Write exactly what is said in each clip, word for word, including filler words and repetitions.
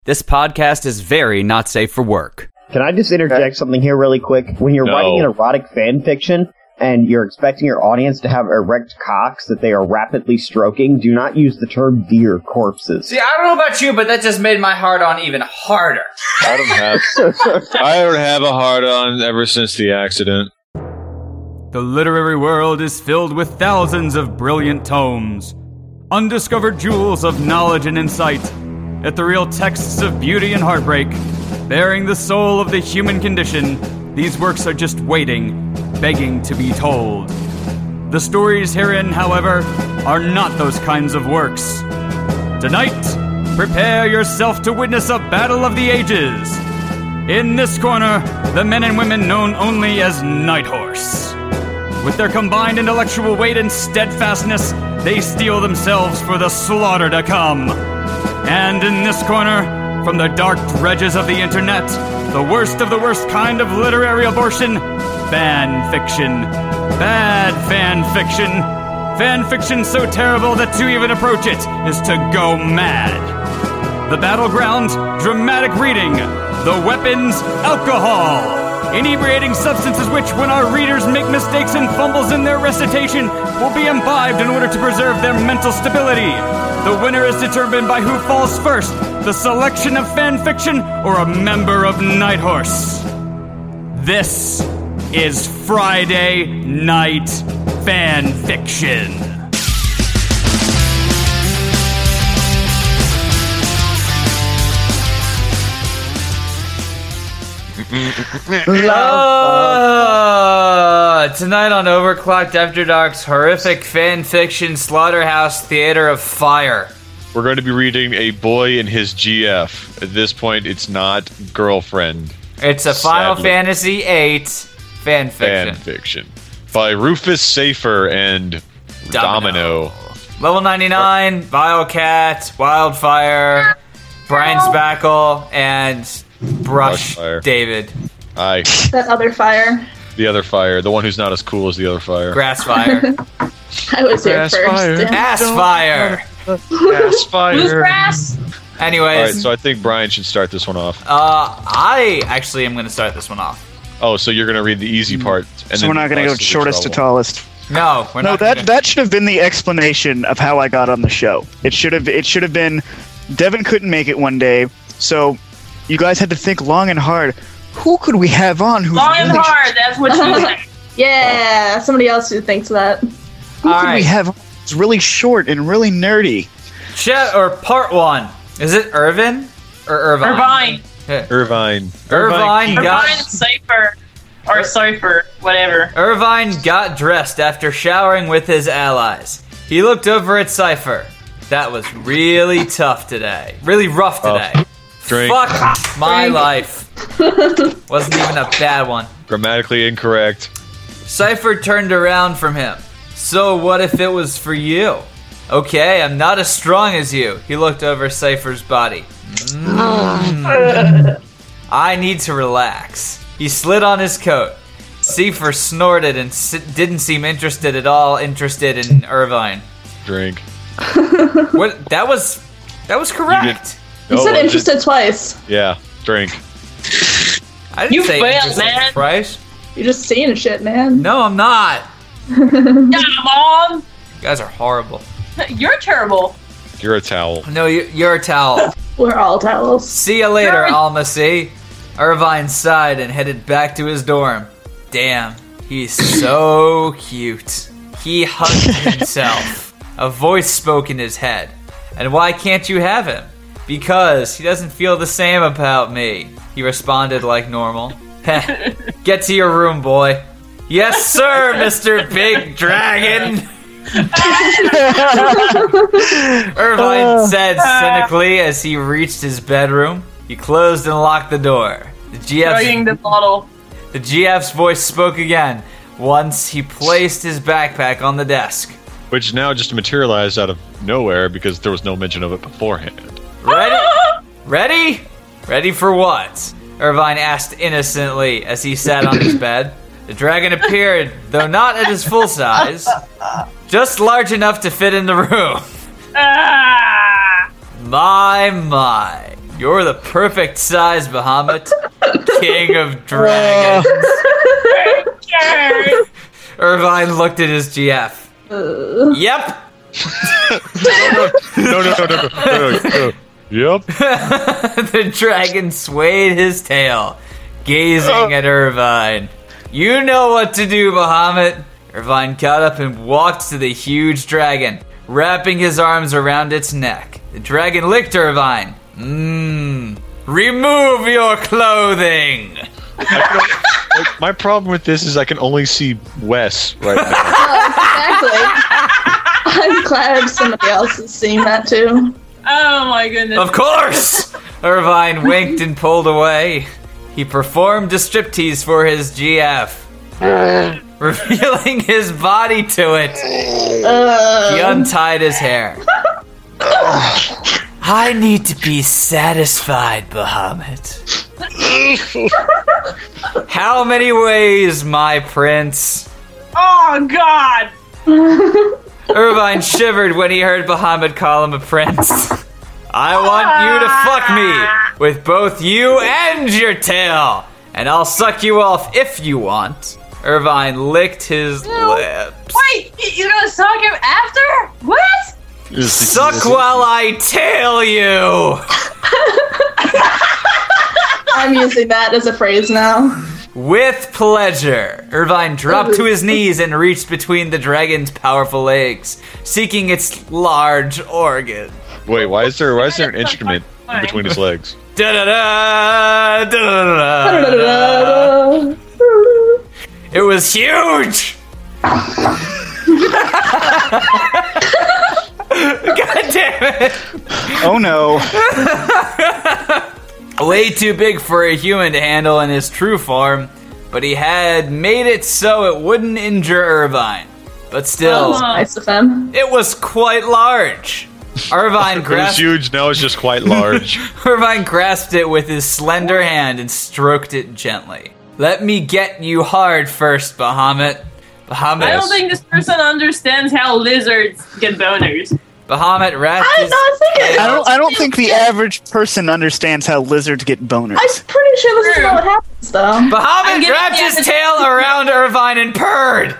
This podcast is very not safe for work. Can I just interject something here really quick? When you're No. writing an erotic fan fiction and you're expecting your audience to have erect cocks that they are rapidly stroking, do not use the term deer corpses. See, I don't know about you, but that just made my heart on even harder. I don't have. I don't have a hard on ever since the accident. The literary world is filled with thousands of brilliant tomes, undiscovered jewels of knowledge and insight, ethereal texts of beauty and heartbreak, bearing the soul of the human condition. These works are just waiting, begging to be told. The stories herein, however, are not those kinds of works. Tonight, prepare yourself to witness a battle of the ages. In this corner, the men and women known only as Night Horse. With their combined intellectual weight and steadfastness, they steel themselves for the slaughter to come. And in this corner, from the dark dredges of the internet, the worst of the worst kind of literary abortion, fan fiction. Bad fan fiction. Fan fiction so terrible that to even approach it is to go mad. The battleground, dramatic reading. The weapons, alcohol. Inebriating substances which, when our readers make mistakes and fumbles in their recitation, will be imbibed in order to preserve their mental stability. The winner is determined by who falls first, the selection of fan fiction or a member of Night Horse. This is Friday Night Fan Fiction. Uh, tonight on Overclocked After Dark's horrific fan fiction Slaughterhouse Theater of Fire. We're going to be reading A Boy and His G F. At this point, it's not girlfriend. It's a Final Sadly. Fantasy eight fan fiction. Fan fiction. By Rufus Safer and Domino. Domino. Level ninety-nine, Vilecat, Wildfire, Brian Spackle, and Brush Brushfire. David. Aye. That other fire. The other fire. The one who's not as cool as the other fire. Grassfire. I was here Grass first. fire. Damn. Assfire. Gas fire. Bluegrass. Anyways, Alright, so I think Brian should start this one off. uh, I actually am going to start this one off. Oh, so you're going to read the easy part. And So then we're not going to go us the shortest to trouble. tallest. No, we're No, not. that gonna- that should have been the explanation of how I got on the show. It should have it should have been Devin couldn't make it one day, so you guys had to think long and hard. Who could we have on? Who's Long and really, hard, that's what you say. Yeah, somebody else who thinks that. Who All could we right. have? on who's really short and really nerdy. Chet or part one. Is it Irvin or Irvine? Irvine. Yeah. Irvine. Irvine got Irvine Safer. Or Sofer, whatever. Irvine got dressed after showering with his allies. He looked over at Cypher. That was really tough today. Really rough today. Drink. Fuck my life. Wasn't even a bad one. Grammatically incorrect. Cypher turned around from him. So what if it was for you? Okay, I'm not as strong as you. He looked over Cypher's body. Mm. I need to relax. He slid on his coat. Cypher snorted and s- didn't seem interested at all interested in Irvine. Drink. What? That was that was correct. You Oh, said I interested did- twice. Yeah, drink. I didn't You say failed, interested man. twice. You're just saying shit, man. No, I'm not. Yeah, Mom! You guys are horrible. You're terrible. You're a towel. No, you, you're a towel. We're all towels. See you later, Almacy. Irvine sighed and headed back to his dorm. Damn, he's so cute. He hugged himself. A voice spoke in his head. And why can't you have him? Because he doesn't feel the same about me. He responded like normal. Get to your room, boy. Yes, sir, Mister Big Dragon. Irvine said cynically as he reached his bedroom. He closed and locked the door. The G Dragging F's, the bottle. the G F's voice spoke again once he placed his backpack on the desk. Which now just materialized out of nowhere because there was no mention of it beforehand. Ready? Ready? Ready for what? Irvine asked innocently as he sat on his bed. The dragon appeared, though not at his full size, just large enough to fit in the room. Ah! My, my. You're the perfect size, Bahamut, king of dragons. Irvine looked at his G F. Uh, Yep. no, no, no, no, no, no, no. Yep. The dragon swayed his tail, gazing at Irvine. You know what to do, Bahamut. Irvine got up and walked to the huge dragon, wrapping his arms around its neck. The dragon licked Irvine. Mmm. Remove your clothing. I can only, like, my problem with this is I can only see Wes right now. oh, exactly. I'm glad somebody else is seeing that too. Oh my goodness. Of course! Irvine winked and pulled away. He performed a striptease for his G F, revealing his body to it. Uh, He untied his hair. I need to be satisfied, Bahamut. How many ways, my prince? Oh God. Irvine shivered when he heard Bahamut call him a prince. I want you to fuck me with both you and your tail, and I'll suck you off if you want. Irvine licked his lips. Wait, y- you're gonna suck him after? What? Suck while I tail you. I'm using that as a phrase now. With pleasure, Irvine dropped to his knees and reached between the dragon's powerful legs, seeking its large organ. Wait, why is there why is there an instrument in between his legs? Da-da-da, da-da-da. Da-da-da-da. It was huge! God damn it! Oh no. Way too big for a human to handle in his true form, but he had made it so it wouldn't injure Irvine. But still, That was nice of him. it was quite large. Irvine It was grasped, huge, now it's just quite large. Irvine grasped it with his slender hand and stroked it gently. Let me get you hard first, Bahamut. Bahamut, I don't think this person understands how lizards get boners. Bahamut wrapped I'm his not thinking. I don't I don't think the average person understands how lizards get boners. I'm pretty sure this is not what happens, though. I'm Bahamut giving wrapped you his the- tail around Irvine and purred.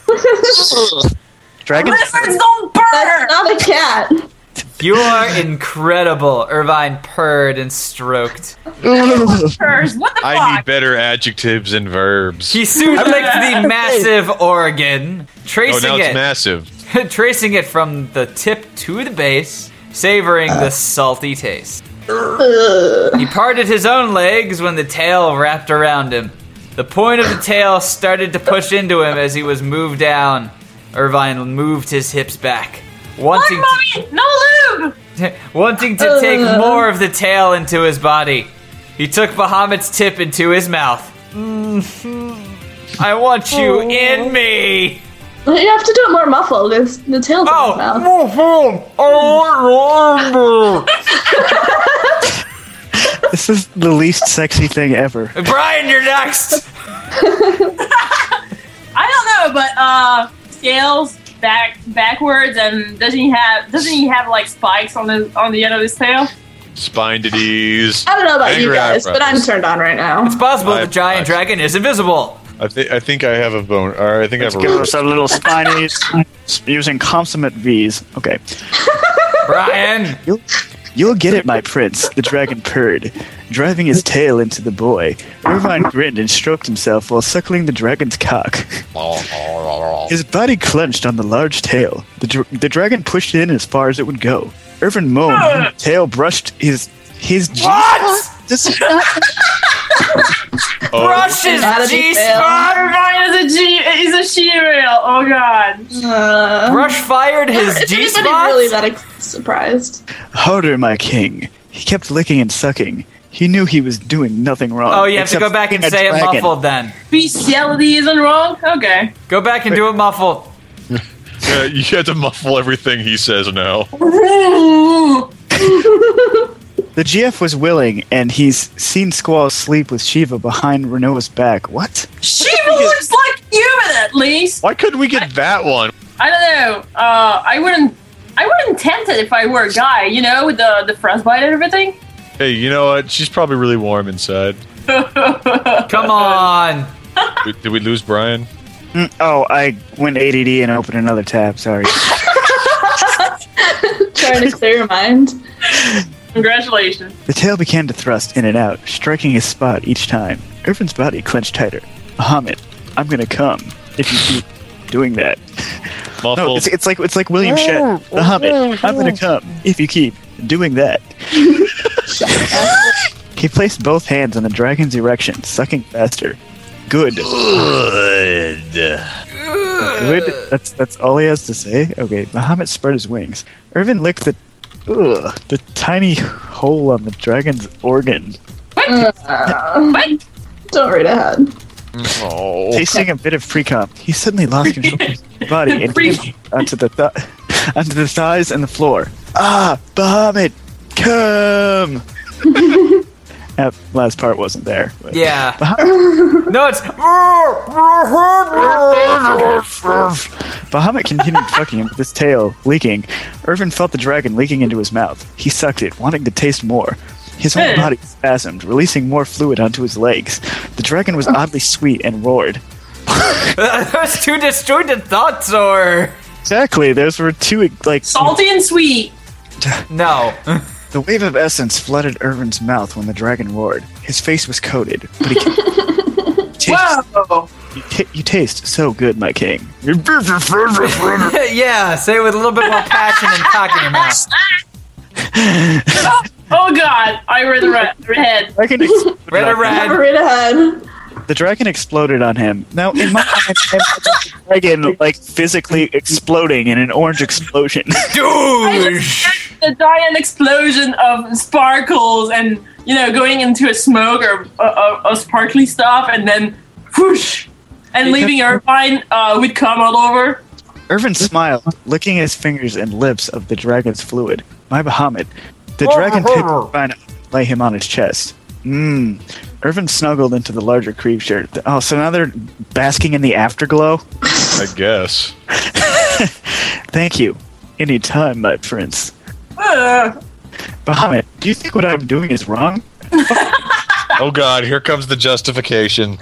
Dragons Lizards don't burn! That's not a cat. You are incredible. Irvine purred and stroked. Burns. What the I fuck? need better adjectives and verbs. He soon licked the massive organ, Oh, tracing now it's it, massive. tracing it from the tip to the base, savoring the salty taste. Ugh. He parted his own legs when the tail wrapped around him. The point of the tail started to push into him as he was moved down. Irvine moved his hips back, wanting Look, to, mommy! No lube! wanting to take Ugh. more of the tail into his body. He took Bahamut's tip into his mouth. Mhm. I want you in me. You have to do it more muffled. It's the tail's in his mouth. Oh, This is the least sexy thing ever. Brian, you're next. I don't know, but uh, scales back backwards, and doesn't he have doesn't he have like spikes on the on the end of his tail? Spindities. I don't know about you Angry guys, but I'm eyebrows. turned on right now. It's possible I- the giant I- dragon is invisible. I think I think I have a bone. Or I think I Let's have give a. us a little spinies using consummate V's. Okay. Brian, You'll, you'll get it, my prince, the dragon purred, driving his tail into the boy. Irvine grinned and stroked himself while suckling the dragon's cock. His body clenched on the large tail. The, dr- the dragon pushed in as far as it would go. Irvine moaned when the tail brushed his his G What? This is Oh, brush his Gotta be G fail. spot. Irvine is a G is a she-rail. Oh god. Uh, Brush fired his is G anybody spot. really that ex- surprised? harder, my king. He kept licking and sucking. He knew he was doing nothing wrong. Oh, you have to except go back and being a say it dragon. muffled then. Bestiality isn't wrong? Okay. Go back and do it muffled. yeah, you have to muffle everything he says now. The G F was willing, and he's seen Squall sleep with Shiva behind Renoa's back. What? Shiva looks like human at least. Why couldn't we get that one? I don't know. Uh, I wouldn't. I wouldn't tempt it if I were a guy. You know, with the the frostbite and everything. Hey, you know what? She's probably really warm inside. Come on. Did, did we lose Brian? Mm, oh, I went A D D and opened another tab. Sorry. Trying to clear your mind. Congratulations. The tail began to thrust in and out, striking his spot each time. Irvin's body clenched tighter. Bahamut, I'm gonna come if you keep doing that. Muffled. No, it's, it's like it's like William Shatner. Bahamut, I'm gonna come if you keep doing that. He placed both hands on the dragon's erection, sucking faster. Good. Good. Good. That's that's all he has to say. Okay, Bahamut spread his wings. Irvin licked the ugh, the tiny hole on the dragon's organ. What? What? Don't read ahead. Oh. Tasting a bit of pre-cum, he suddenly lost control of his body and came onto the th- onto the thighs and the floor. Ah, Bahamut, come! That last part wasn't there. but- Yeah. Bahamut, No, it's. Bahamut continued fucking him with his tail leaking. Irvin felt the dragon leaking into his mouth. He sucked it, wanting to taste more. His whole body spasmed, releasing more fluid onto his legs. The dragon was oddly sweet and roared. Those two disjointed thoughts, or. Exactly, those were two, like... Salty and sweet. No. The wave of essence flooded Irvin's mouth when the dragon roared. His face was coated, but he tastes, Whoa. you, ta- you taste so good, my king. Yeah, say it with a little bit more passion and cock in your mouth. oh, oh god, I read the red, red. Dragon exploded Red or on him. red? Read ahead. The dragon exploded on him. Now, in my mind, the dragon, like, physically exploding in an orange explosion. Douche! The giant explosion of sparkles and, you know, going into a smoke or uh, uh, uh, sparkly stuff and then whoosh! And leaving Irvine uh, with cum all over. Irvin smiled, licking his fingers and lips of the dragon's fluid. My Bahamut. The dragon picked Irvine up and lay him on his chest. Mmm. Irvin snuggled into the larger creature. Oh, so now they're basking in the afterglow? I guess. Thank you. Anytime, my prince. Uh, Bahamut, do you think what I'm doing is wrong? Oh god, here comes the justification.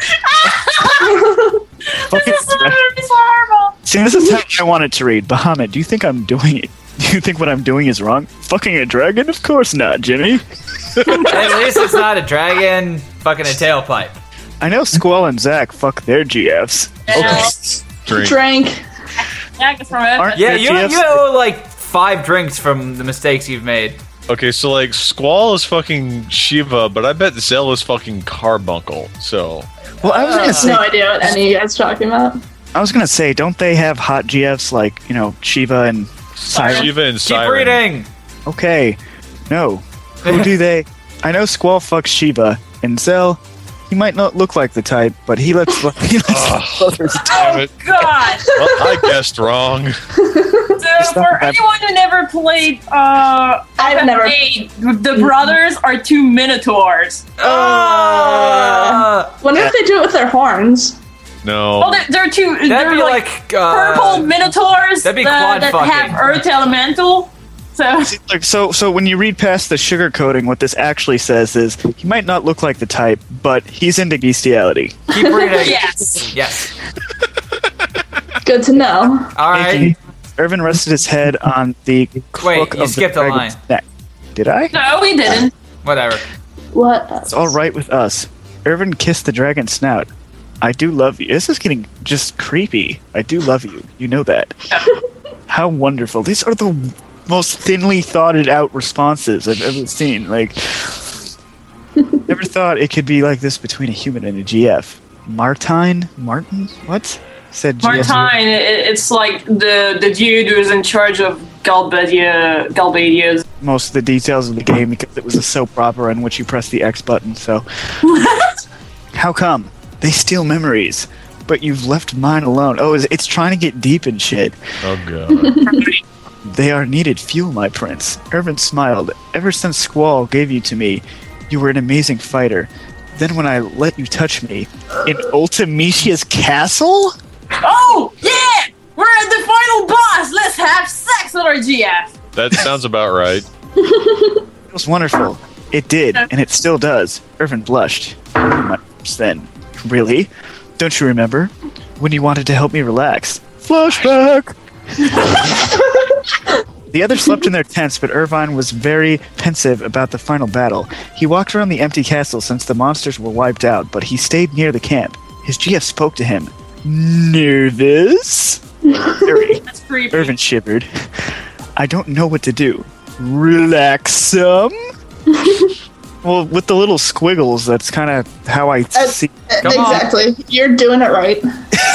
Fucking this is it's horrible. See, this is how I want it to read. Bahamut, do you think I'm doing it? Do you think what I'm doing is wrong? Fucking a dragon? Of course not, Jimmy. At least it's not a dragon fucking a tailpipe. I know Squall and Zach fuck their G Fs. Yeah. Drink. Drink. Yeah, it's from it. Aren't Yeah, their you, G Fs you owe like five drinks from the mistakes you've made. Okay, so like Squall is fucking Shiva, but I bet Zell is fucking Carbuncle. So Well, I was gonna say, No idea what any of you guys are talking about. I was gonna say, don't they have hot G Fs like, you know, Shiva and Siren? Shiva and Keep Siren. reading! Okay, no. Who do they? I know Squall fucks Shiva, and Zell, he might not look like the type, but he looks like he looks like others. Damn it. God. Well, I guessed wrong. So for anyone who never played, uh, I've never- played, the brothers are two minotaurs. Uh, Wonder if they do it with their horns. No. Oh, they're, they're two. that'd they're be like, like, uh, purple minotaurs that'd be that, quad that fucking. have earth elemental. So Like, so, so when you read past the sugarcoating, what this actually says is he might not look like the type, but he's into bestiality. keep reading. yes. Yes. Good to know. Alright. Irvin rested his head on the crook you of skipped the a dragon's line. neck. Did I? No, we didn't. Whatever. What? It's all right with us. Irvin kissed the dragon's snout. I do love you. This is getting just creepy. I do love you. You know that. How wonderful. These are the most thinly thoughted out responses I've ever seen. Like, never thought it could be like this between a human and a G F. Martine? Martin? What? Said G F. Martine, it, it's like the the dude who's in charge of Galbadia, Galbadia's. Most of the details of the game because it was a soap opera in which you press the X button, so. How come? They steal memories, but you've left mine alone. Oh, it's, it's trying to get deep and shit. Oh god. They are needed fuel, my prince. Irvin smiled. Ever since Squall gave you to me, you were an amazing fighter. Then when I let you touch me, in Ultimecia's castle? Oh yeah, we're at the final boss. Let's have sex with our G F. That sounds about right. It was wonderful. It did, and it still does. Irvin blushed. My then. Really? Don't you remember? When you wanted to help me relax. Flashback! The others slept in their tents, but Irvine was very pensive about the final battle. He walked around the empty castle since the monsters were wiped out, but he stayed near the camp. His G F spoke to him. Nervous? Very. That's creepy. Irvin shivered. I don't know what to do. Relax some? Well, with the little squiggles, that's kind of how I Uh, see. uh, exactly. You're doing it right.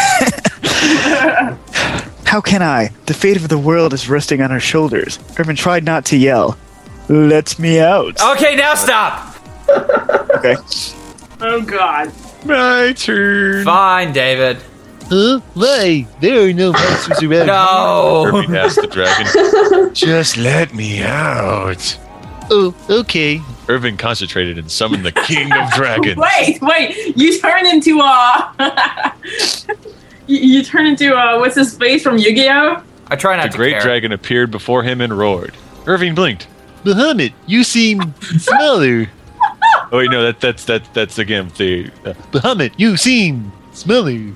How can I? The fate of the world is resting on our shoulders. Irvin tried not to yell. Let me out. Okay, now stop. Okay. Oh god. My turn. Fine, David. Huh? Why? There are no monsters around. No. Irving asked the dragon. Just let me out. Oh, okay. Irving concentrated and summoned the king of dragons. Wait, wait. You turn into uh you, you turn into uh what's his face from Yu-Gi-Oh? I try not The to great care. dragon appeared before him and roared. Irving blinked. Bahamut, you seem smaller. Oh wait, no, that that's that that's again the uh, Bahamut, you seem smaller.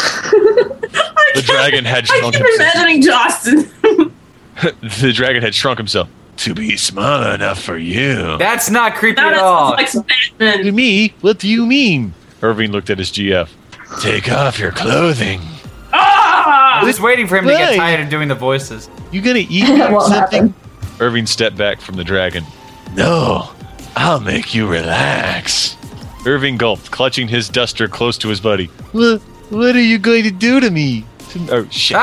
the dragon had I shrunk keep himself. imagining Justin. The dragon had shrunk himself to be small enough for you. That's not creepy Now at that all. sounds like To Batman. me, what do you mean? Irving looked at his G F. Take off your clothing. Ah! I'm just waiting for him to get Why? tired of doing the voices. You gonna eat me or Won't something? happen. Irving stepped back from the dragon. No, I'll make you relax. Irving gulped, clutching his duster close to his buddy. What, what are you going to do to me? Oh shit!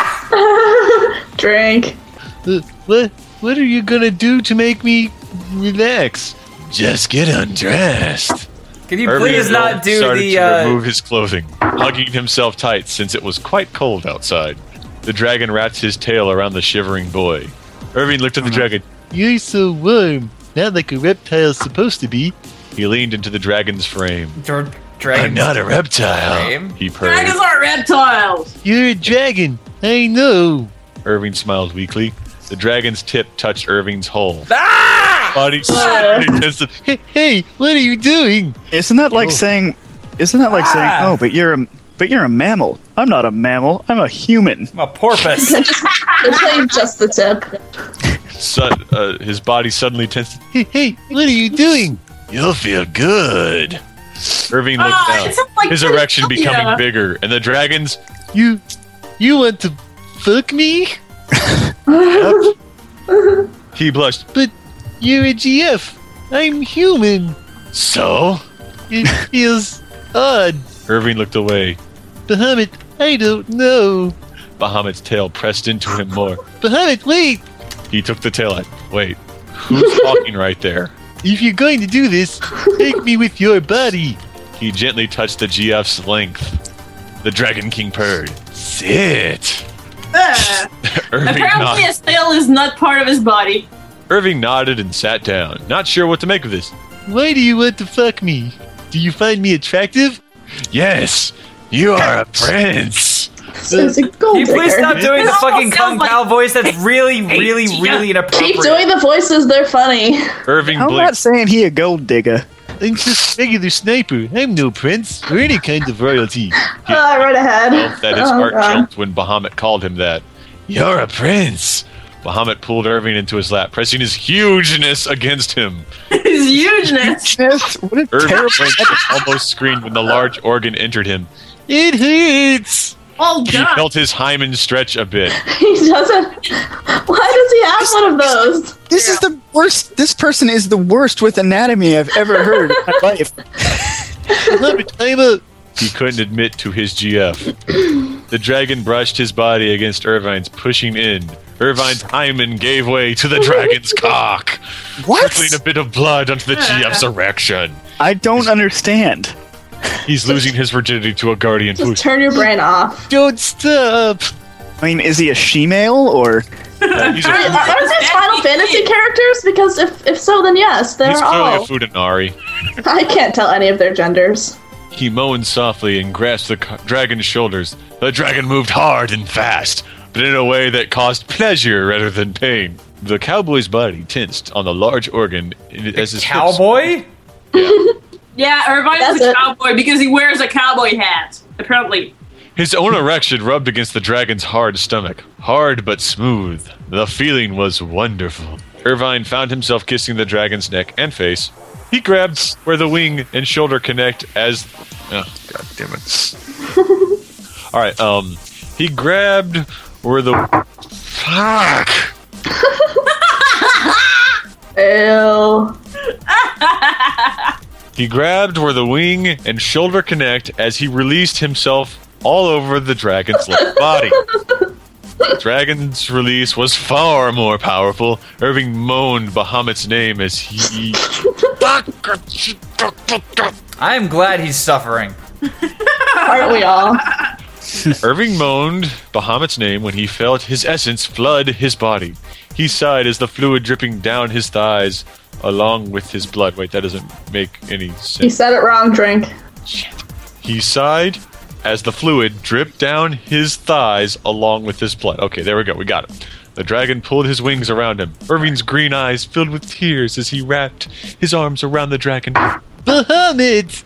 Ah! Drink. Uh, what, what are you gonna do to make me relax? Just get undressed. Can you Irving please not do started the to uh, remove his clothing, hugging himself tight since it was quite cold outside. The dragon wrapped his tail around the shivering boy. Irving looked at the dragon. You're so warm. Not like a reptile's supposed to be. He leaned into the dragon's frame. dr- dragon? I'm not a reptile. Frame? He purred. Dragons are reptiles. You're a dragon. I know. Irving smiled weakly. The dragon's tip touched Irving's hull. Ah! Body intensive. Hey, hey, what are you doing? Isn't that like saying? Isn't that like saying? Ah. Oh, but you're a but you're a mammal. I'm not a mammal. I'm a human. I'm a porpoise. It's like just the tip. Su- uh, his body suddenly tensed. Hey, hey, what are you doing? You'll feel good. Irving looked Ah, down, it sounds like his erection pedophilia. becoming bigger, and the dragons. You, you want to fuck me? He blushed. But you're a G F. I'm human. So? It feels odd. Irving looked away. Bahamut, I don't know. Bahamut's tail pressed into him more. Bahamut, wait. He took the tail out. Wait, who's talking right there? If you're going to do this, take me with your body. He gently touched the G F's length. The Dragon King purred. Sit. Ah. Irving, Apparently nodded. his tail is not part of his body. Irving nodded and sat down, not sure what to make of this. Why do you want to fuck me? Do you find me attractive? Yes, you are a prince. It's a gold Can you please digger. stop doing the This fucking almost Kung sounds like- Pao voice? That's really, really, really inappropriate. Keep doing the voices, they're funny. Irving I'm not blinked. saying he a gold digger. I'm just a regular sniper. I'm no prince or any kind of royalty. Ah, right ahead. Felt that his Oh, heart God. jumped when Bahamut called him that. You're a prince. Bahamut pulled Irving into his lap, pressing his hugeness against him. His hugeness. Yes, what a Irving terrible. blinked and almost screamed when the large organ entered him. It hurts. Oh He god. felt his hymen stretch a bit. He doesn't. Why does he have one of those? This is the worst. This person is the worst with anatomy I've ever heard in my life. Bahamut, I'm a... He couldn't admit to his G F. The dragon brushed his body against Irvine's, pushing in. Irvine's hymen gave way to the dragon's cock, What? trickling a bit of blood onto the G F's erection. I don't understand. He's losing his virginity to a guardian Just push. turn your brain off. Don't stop. I mean, is he a she-male or? Uh, he's a, Are, are, are these Final Fantasy characters? Because if, if so, then yes, they're he's clearly all. a Fudanari. I can't tell any of their genders. He moaned softly and grasped the co- dragon's shoulders. The dragon moved hard and fast, but in a way that caused pleasure rather than pain. The cowboy's body tensed on the large organ as his Cowboy? Hips, Yeah, Irvine's That's a it. cowboy because he wears a cowboy hat, apparently. his own erection rubbed against the dragon's hard stomach. Hard but smooth. The feeling was wonderful. Irvine found himself kissing the dragon's neck and face. He grabbed where the wing and shoulder connect as... Oh, God damn it. Alright, um... He grabbed where the... Fuck! Ew. He grabbed where the wing and shoulder connect as he released himself all over the dragon's left body. The dragon's release was far more powerful. Irving moaned Bahamut's name as he... I am glad he's suffering. Aren't we all? Irving moaned Bahamut's name when he felt his essence flood his body. He sighed as the fluid dripping down his thighs along with his blood. Wait, that doesn't make any sense. You said it wrong, drink. He sighed as the fluid dripped down his thighs along with his blood. Okay, there we go. We got it. The dragon pulled his wings around him. Irving's green eyes filled with tears as he wrapped his arms around the dragon. Bahamut!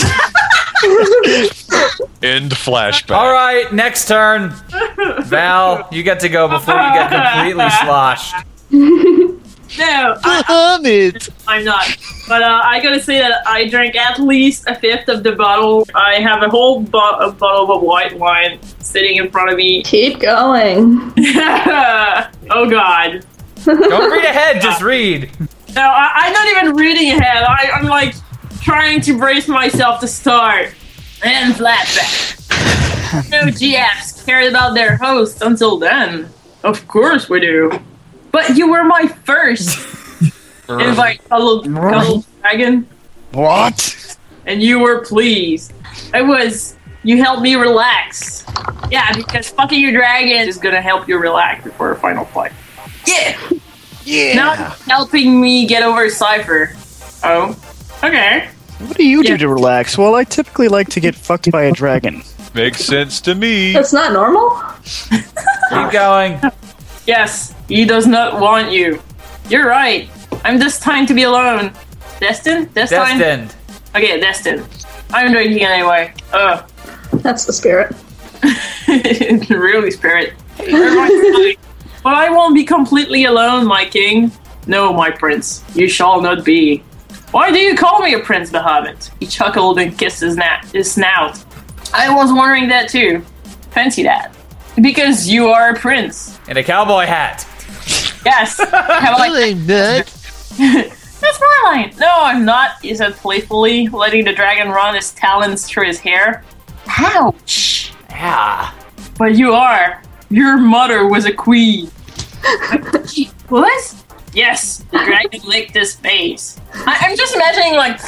End flashback. All right, next turn. Val, you get to go before you get completely sloshed. No, I, Bahamut! I'm not. But uh, I gotta say that I drank at least a fifth of the bottle. I have a whole bo- a bottle of white wine sitting in front of me. Keep going. Oh God. Don't read ahead, just read. No, I, I'm not even reading ahead. I, I'm like trying to brace myself to start. And flashback. No G Fs cared about their hosts until then. Of course we do. But you were my first invite, cuddled, cuddled dragon. What? And you were pleased. I was. You helped me relax. Yeah, because fucking your dragon is gonna help you relax before a final fight. Yeah! Yeah. Not helping me get over Cypher. Oh, okay. What do you do Yeah. to relax? Well, I typically like to get fucked by a dragon. Makes sense to me. That's not normal? Keep going. Yes, he does not want you. You're right. I'm destined to be alone. Destined? Destined? Destined. Okay, destined. I'm drinking anyway. Ugh. That's the spirit. Really, spirit. But I won't be completely alone, my king. No, my prince. You shall not be. Why do you call me a prince, Bahamut? He chuckled and kissed his, na- his snout. I was wondering that too. Fancy that. Because you are a prince. In a cowboy hat. Yes. Have I- Well, I'm not. That's my line. No, I'm not, he said playfully, letting the dragon run his talons through his hair. Ouch. Yeah. But you are. Your mother was a queen. What? Yes, the dragon licked his face. I- I'm just imagining, like,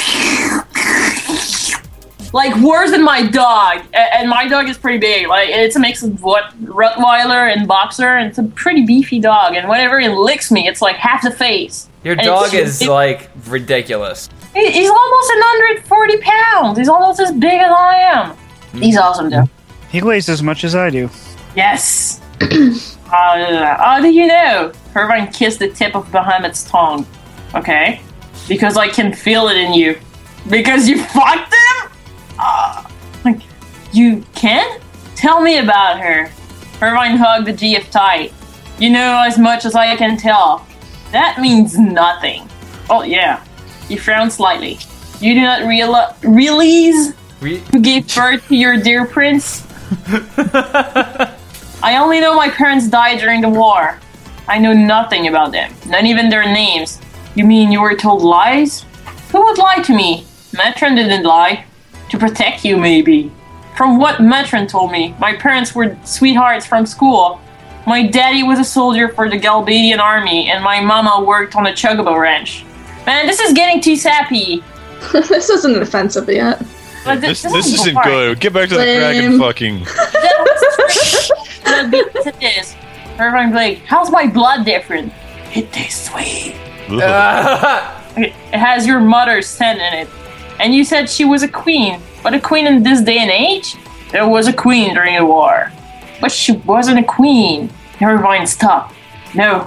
like worse than my dog. A- And my dog is pretty big. Like, it's a mix of what Rottweiler and Boxer, and it's a pretty beefy dog. And whenever he licks me, it's like half the face. Your And dog it's- is, like, ridiculous. He- He's almost one hundred forty pounds. He's almost as big as I am. He's awesome, though. He weighs as much as I do. Yes. uh, how do you know? Irvine kissed the tip of Bahamut's tongue. Okay. Because I can feel it in you. Because you fucked him? Uh, like, you can? Tell me about her. Irvine hugged the G F tight. You know as much as I can tell. That means nothing. Oh, yeah. He frowned slightly. You do not reali- realize We- who gave birth to your dear prince? I only know my parents died during the war. I know nothing about them, not even their names. You mean you were told lies? Who would lie to me? Matron didn't lie. To protect you, maybe. From what Matron told me, my parents were sweethearts from school. My daddy was a soldier for the Galbadian army, and my mama worked on a chocobo ranch. Man, this is getting too sappy. This isn't offensive yet. But This, this this is isn't hard. good. Get back to the Lame. dragon fucking. Let's beat to this. Irvine Blake, how's my blood different? It tastes sweet. Ugh. Okay, it has your mother's scent in it. And you said she was a queen. But a queen in this day and age? There was a queen during the war. But she wasn't a queen. Irvine stopped. No,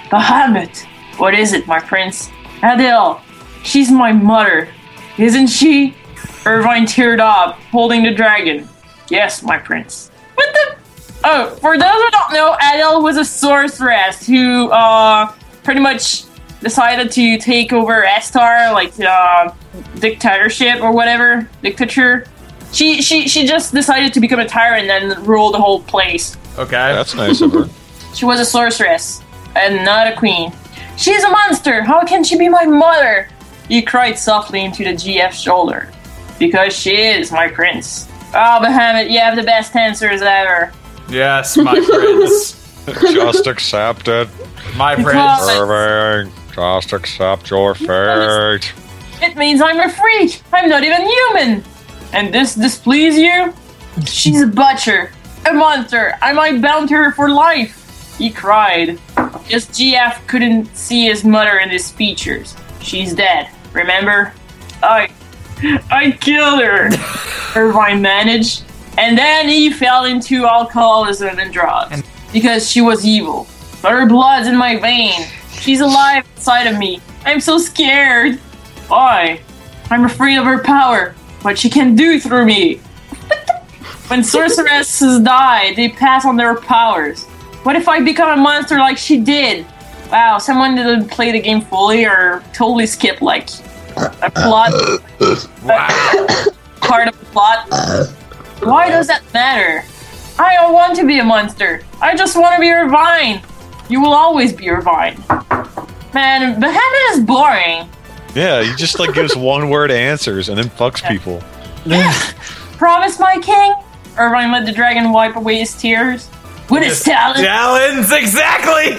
Bahamut! What is it, my prince? Adele, she's my mother, isn't she? Irvine teared up, holding the dragon. Yes, my prince. What the? Oh, for those who don't know, Adele was a sorceress who uh, pretty much decided to take over Estar, like uh, dictatorship or whatever, dictature. She she she just decided to become a tyrant and rule the whole place. Okay. That's nice of her. She was a sorceress and not a queen. She's a monster! How can she be my mother? He cried softly into the G F's shoulder. Because she is, my prince. Oh, Bahamut, you have the best answers ever. Yes, my prince. Just accept it. My prince. Because- Irving, just accept your fate. It means I'm a freak! I'm not even human! And this displease you? She's a butcher, a monster. I might bound her for life. He cried. Just G F couldn't see his mother in his features. She's dead, remember? I... I killed her, Irvine managed. And then he fell into alcoholism and drugs. Because she was evil. But her blood's in my vein. She's alive inside of me. I'm so scared. Why? I'm afraid of her power. What she can do through me. When sorceresses die, they pass on their powers. What if I become a monster like she did? Wow, someone didn't play the game fully or totally skip like a plot. Wow. Part of the plot. Why does that matter? I don't want to be a monster. I just want to be Irvine. You will always be Irvine. Man, Bahamut is boring. Yeah, he just like gives one word answers and then fucks people. Promise, my king? Irvine let the dragon wipe away his tears. With his talons. Talons, exactly!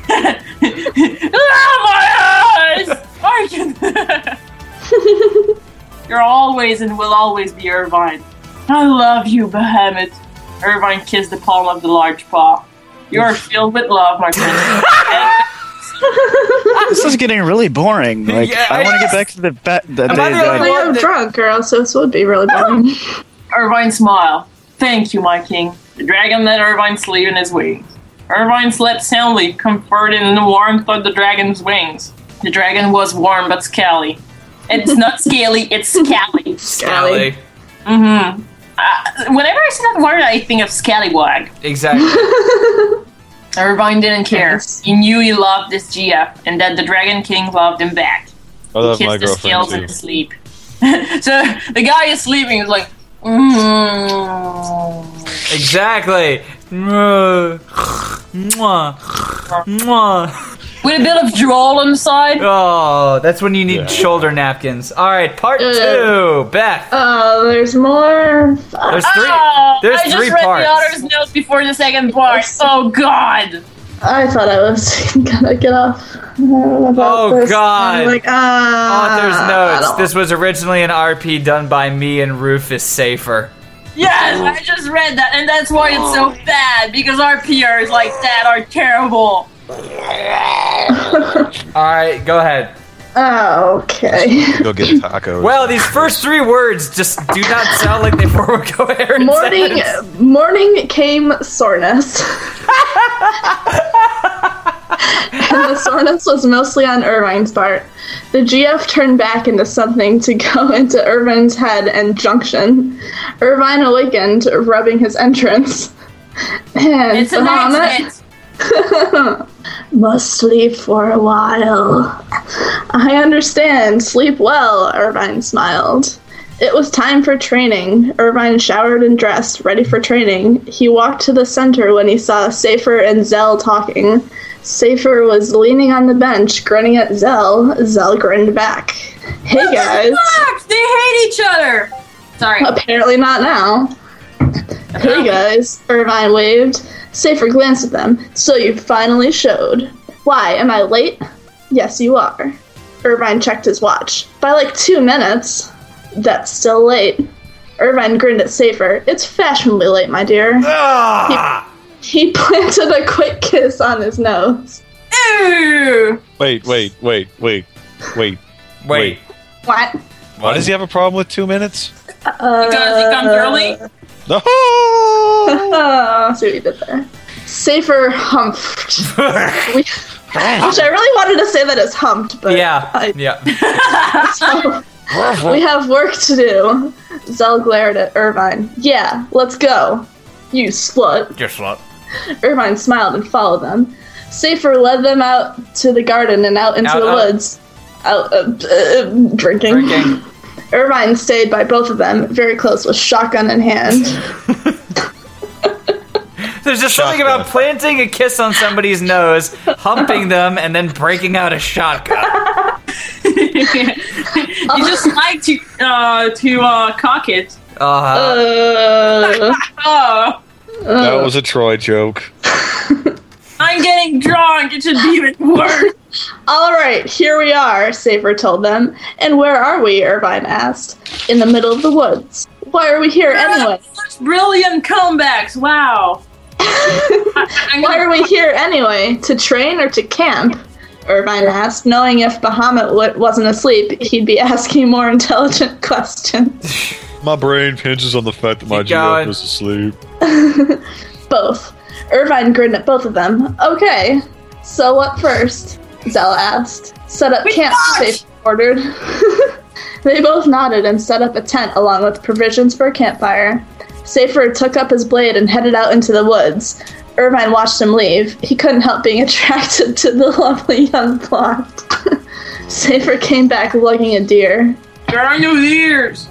Ah, my eyes! I can... You're always and will always be Irvine. I love you, Bahamut. Irvine kissed the palm of the large paw. You're filled with love, my friend. This is getting really boring. Like, Yeah, I want to yes. get back to the ba- the Am day I the that only Well, I'm drunk, girl, so this would be really boring. Irvine smiled. Thank you, my king. The dragon let Irvine sleep in his wings. Irvine slept soundly, comforted in the warmth of the dragon's wings. The dragon was warm but scaly. It's not scaly, it's scally. Scally. Mm-hmm. Uh, whenever I see that word, I think of scallywag. Exactly. Irvine didn't care. Yes. He knew he loved this G F, and that the Dragon King loved him back. I love He my kissed the girlfriend scales in too. his sleep. So the guy is sleeping. He's like, mm. Exactly. Mwah. Mwah. Mwah. With a bit of drool on the side. Oh, that's when you need Yeah. shoulder napkins. All right, part Uh, two. Beth. Oh, there's more. There's three. Oh, There's I just three read parts. the author's notes before the second part. Oh God! I thought I was gonna get off. About Oh, this. God. I'm like, ah. Author's I notes. don't- This was originally an R P done by me and Rufus Safer. Yes, I just read that, and that's why it's so bad because our P Rs like that are terrible. All right, go ahead. Oh, okay. Go get tacos. Well, these first three words just do not sound like they form a coherent Morning, sentence. morning came soreness. And the soreness was mostly on Irvine's part. The G F turned back into something to go into Irvine's head and junction. Irvine awakened, rubbing his entrance. And It's a Bahamut nice must sleep for a while. I understand. Sleep well, Irvine smiled. It was time for training. Irvine showered and dressed, ready for training. He walked to the center when he saw Safer and Zell talking. Safer was leaning on the bench, grinning at Zell. Zell grinned back. Hey guys. Relax, they hate each other. Sorry. Apparently not now. Hey guys, Irvine waved. Safer glanced at them. So you finally showed. Why, am I late? Yes, you are. Irvine checked his watch. By like two minutes. That's still late. Irvine grinned at Safer. It's fashionably late, my dear. Ah! He, he planted a quick kiss on his nose. Ew. Wait, wait, wait, wait, wait. Wait. What? Why does he have a problem with two minutes? Uh, Because he comes early. No. Oh, see what you did there. Safer humphed. we, Which I really wanted to say that as humped, but Yeah, I, yeah. so, we have work to do. Zell glared at Irvine. Yeah, let's go. You slut. Just what? Irvine smiled and followed them. Safer led them out to the garden and out into Out, the out. woods. Out, uh, uh, drinking. Drinking. Irvine stayed by both of them, very close with shotgun in hand. There's just something Shotgun. about planting a kiss on somebody's nose, humping them, and then breaking out a shotgun. You just like to uh, to uh, cock it. Uh, Uh, Oh, That was a Troy joke. I'm getting drunk. It should be even worse. all right, here we are, Safer told them. And where are we? Irvine asked. In the middle of the woods. Why are we here anyway? Brilliant comebacks. Wow. I- I'm Why gonna- are we here anyway? To train or to camp? Irvine asked, knowing if Bahamut w- wasn't asleep, he'd be asking more intelligent questions. My brain pinches on the fact that my Keep G F going. is asleep. Both. Irvine grinned at both of them. Okay, so what first? Zell asked. Set up camp, Safer ordered. They both nodded and set up a tent along with provisions for a campfire. Safer took up his blade and headed out into the woods. Irvine watched him leave. He couldn't help being attracted to the lovely young blonde. Safer came back lugging a deer. There are no ears.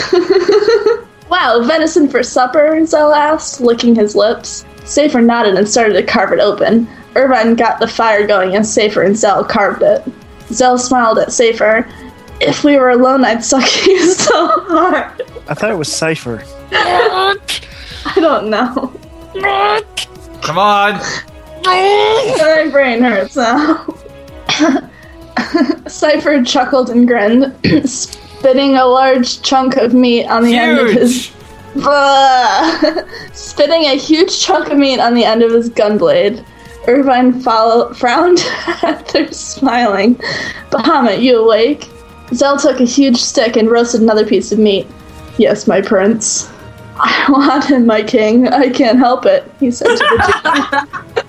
Wow, venison for supper? Zell asked, licking his lips. Safer nodded and started to carve it open. Irvine got the fire going and Safer and Zell carved it. Zell smiled at Safer. If we were alone, I'd suck you so hard. I thought it was Cypher. I don't know. come on. My brain hurts now. Cypher chuckled and grinned, spitting a large chunk of meat on the end of his... Huge. Blah. Spitting a huge chunk of meat on the end of his gunblade. Irvine follow- frowned at their smiling. Bahamut, you awake? Zell took a huge stick and roasted another piece of meat. Yes, my prince. I want him, my king. I can't help it, he said to the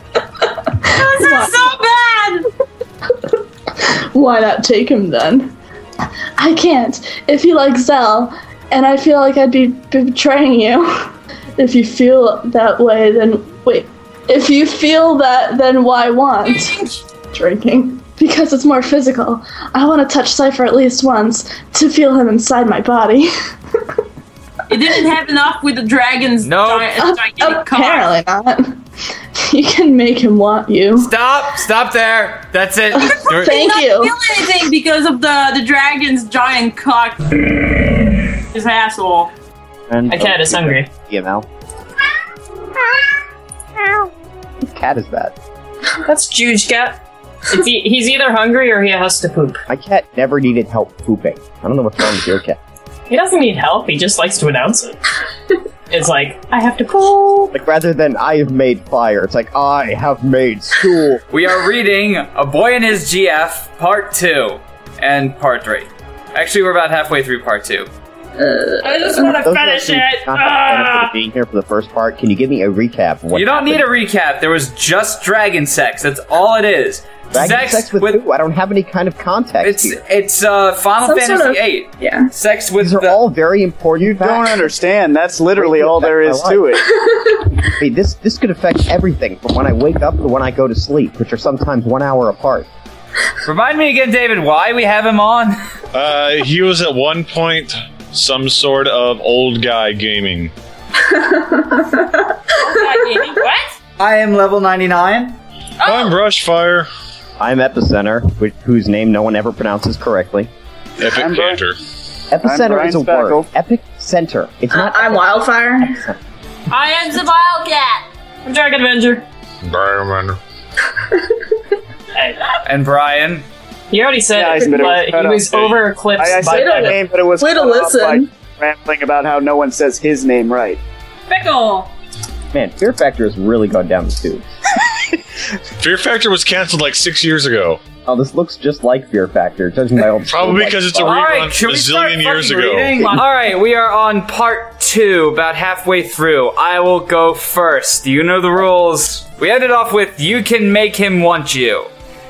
This is so bad. Why not take him then? I can't. If you like Zell, and I feel like I'd be betraying you. If you feel that way, then wait. If you feel that, then why want? Drinking. Because it's more physical. I want to touch Cypher at least once to feel him inside my body. It didn't have enough with the dragon's No. giant, gigantic cock. Apparently not. You can make him want you. Stop. Stop there. That's it. You're- Thank Not you. feel anything because of the the dragon's giant cock. His asshole. And My cat is hungry. E M L. Whose cat is that? That's Juge cat. It's e- he's either hungry or he has to poop. My cat never needed help pooping. I don't know what's wrong with your cat. He doesn't need help, he just likes to announce it. It's like, I have to poop. Like, rather than I have made fire, it's like I have made school. We are reading A Boy and His G F, Part two, and Part three. Actually, we're about halfway through Part two. I just want to Those finish of you it. not have the benefit Ah! of being here for the first part, can you give me a recap of what You don't happened? need a recap. There was just dragon sex. That's all it is. Dragon sex, with, who? I don't have any kind of context It's here. it's uh, Final Some Fantasy sort of- eight. Yeah. Sex with These are the all very important You don't facts. understand. That's literally Wait, all there that's is my to it. Hey, this this could affect everything from when I wake up to when I go to sleep, which are sometimes one hour apart. Remind me again, David, why we have him on? Uh, he was at one point some sort of old guy gaming. What? I am level ninety-nine. I'm Brushfire. I'm Epicenter, which, whose name no one ever pronounces correctly. Epic I'm Canter. Epicenter Brian is a Spackle. word. Epic center. It's not. I'm Wildfire. I am the Wildcat. I'm Dragon Avenger. Barman. Hey, And Brian. he already said Yeah, I it, said it was but cut he off. was over eclipsed I, I by said that the name, but it was Way to cut off by listen. rambling about how no one says his name right. Pickle. Man, Fear Factor has really gone down the tubes. Fear Factor was canceled like six years ago. Oh, this looks just like Fear Factor, judging by all. Probably because it's a All rerun right, from should a we start zillion years fucking ago. reading? All right, we are on part two, about halfway through. I will go first. You know the rules. We ended off with "You can make him want you."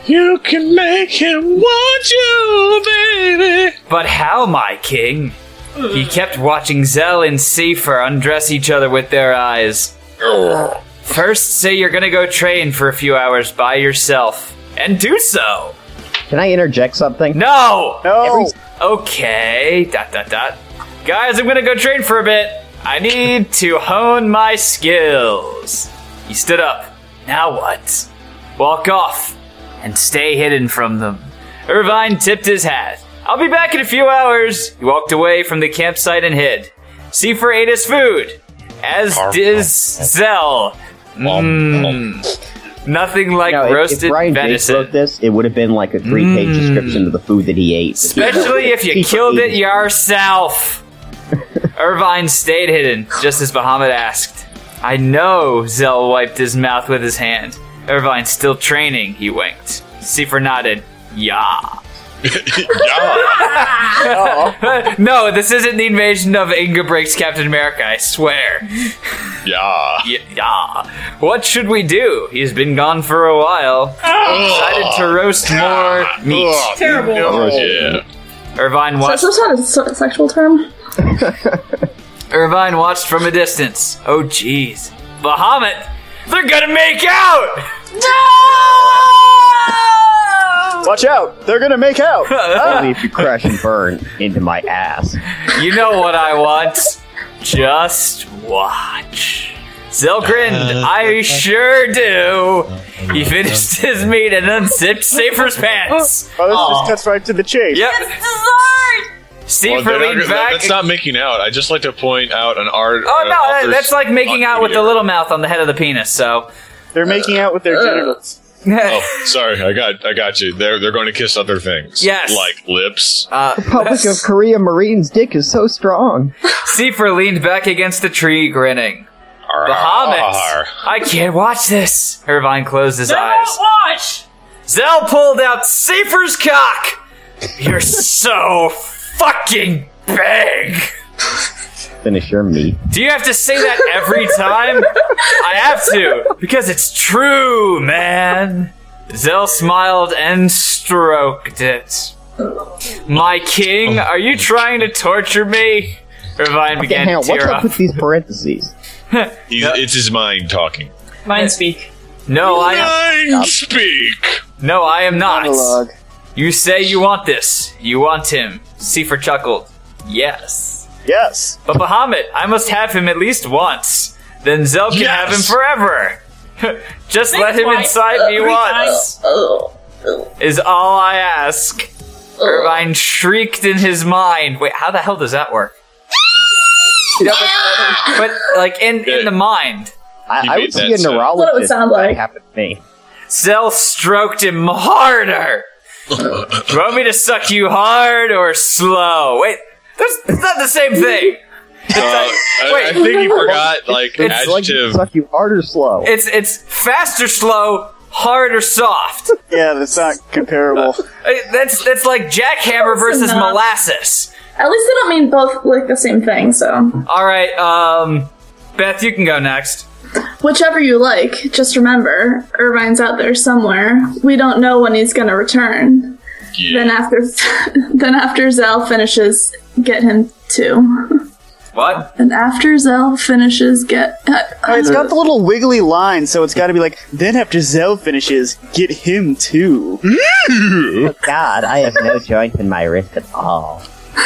You can make him want you, baby. But how, my king? He kept watching Zell and Seifer undress each other with their eyes. First, say you're gonna go train for a few hours by yourself. And do so. Can I interject something? No! No. Every- Okay, dot dot dot. Guys, I'm gonna go train for a bit. I need to hone my skills. He stood up. Now what? Walk off and stay hidden from them. Irvine tipped his hat. I'll be back in a few hours. He walked away from the campsite and hid. Seifer ate his food, as did Zell. Mmm. Nothing like No, if, roasted if Brian Jakes venison. wrote this, it would have been like a three-page Mm. description of the food that he ate. Especially if you He killed ate it yourself. Irvine stayed hidden, just as Bahamut asked. I know, Zell wiped his mouth with his hand. Irvine's still training, he winked. Seifer nodded. Yeah. Yeah. No, this isn't the invasion of Inga Breaks Captain America, I swear. Yeah. Yeah, yeah. What should we do? He's been gone for a while. Decided to roast more meat. Ugh, Terrible. no, Yeah. Irvine Is that watched. some sort of se- sexual term? Irvine watched from a distance. Oh, jeez. Bahamut! They're gonna make out! Watch out! They're gonna make out! Only if you crash and burn into my ass. You know what I want. Just watch. Zell grinned. I sure do. He finished his meat and unzipped Seifer's pants. Oh, this just cuts right to the chase. Yep. Well, Seifer they're leaned not- back. That's not making out. I just like to point out an art. Oh uh, no, that- author's that's like making out with the video. little mouth on the head of the penis. So, They're making out with their genitals. Oh, sorry, I got, I got you. They're they're going to kiss other things. Yes. like lips. uh, Republic of Korea Marine's dick is so strong. Seifer leaned back against the tree, grinning. Bahamut, I can't watch this. Irvine closed his eyes. Watch! Zell pulled out Seifer's cock. You're so fucking big. Finish your meat. Do you have to say that every time? I have to, because it's true, man. Zell smiled and stroked it. My king, are you trying to torture me? Irvine Okay, began hang on. to What's tear up up. with these parentheses? He's, It's his mind talking. Mind speak. No, I am. Mind speak. No, I am not. Monologue. You say you want this. You want him. Seifer chuckled. Yes. Yes. But Bahamut, I must have him at least once. Then Zell can Yes. have him forever. Just let him twice. inside me Three once. Is all I ask. Irvine shrieked in his mind. Wait, how the hell does that work? You know, but, but like in, in the mind. I, He I made would see that a sound. neurologist. What it would sound if that like. happened to me. Zell stroked him harder. Do you want me to suck you hard or slow? Wait, that's, that's not the same thing. Uh, I, Wait. I think he forgot like It's like adjective. suck you hard or slow. It's it's fast or slow, hard or soft. Yeah, that's not comparable. Uh, That's that's like jackhammer versus enough. molasses. At least they don't mean both like the same thing, so. All right, um, Beth, you can go next. Whichever you like, just remember, Irvine's out there somewhere. We don't know when he's gonna return. Yeah. Then after then after Zell finishes, get him too. What? And after Zell finishes, get uh, Oh, it's got the little wiggly line, so it's got to be like, then after Zell finishes, get him too. Oh, God, I have no joint in my wrist at all.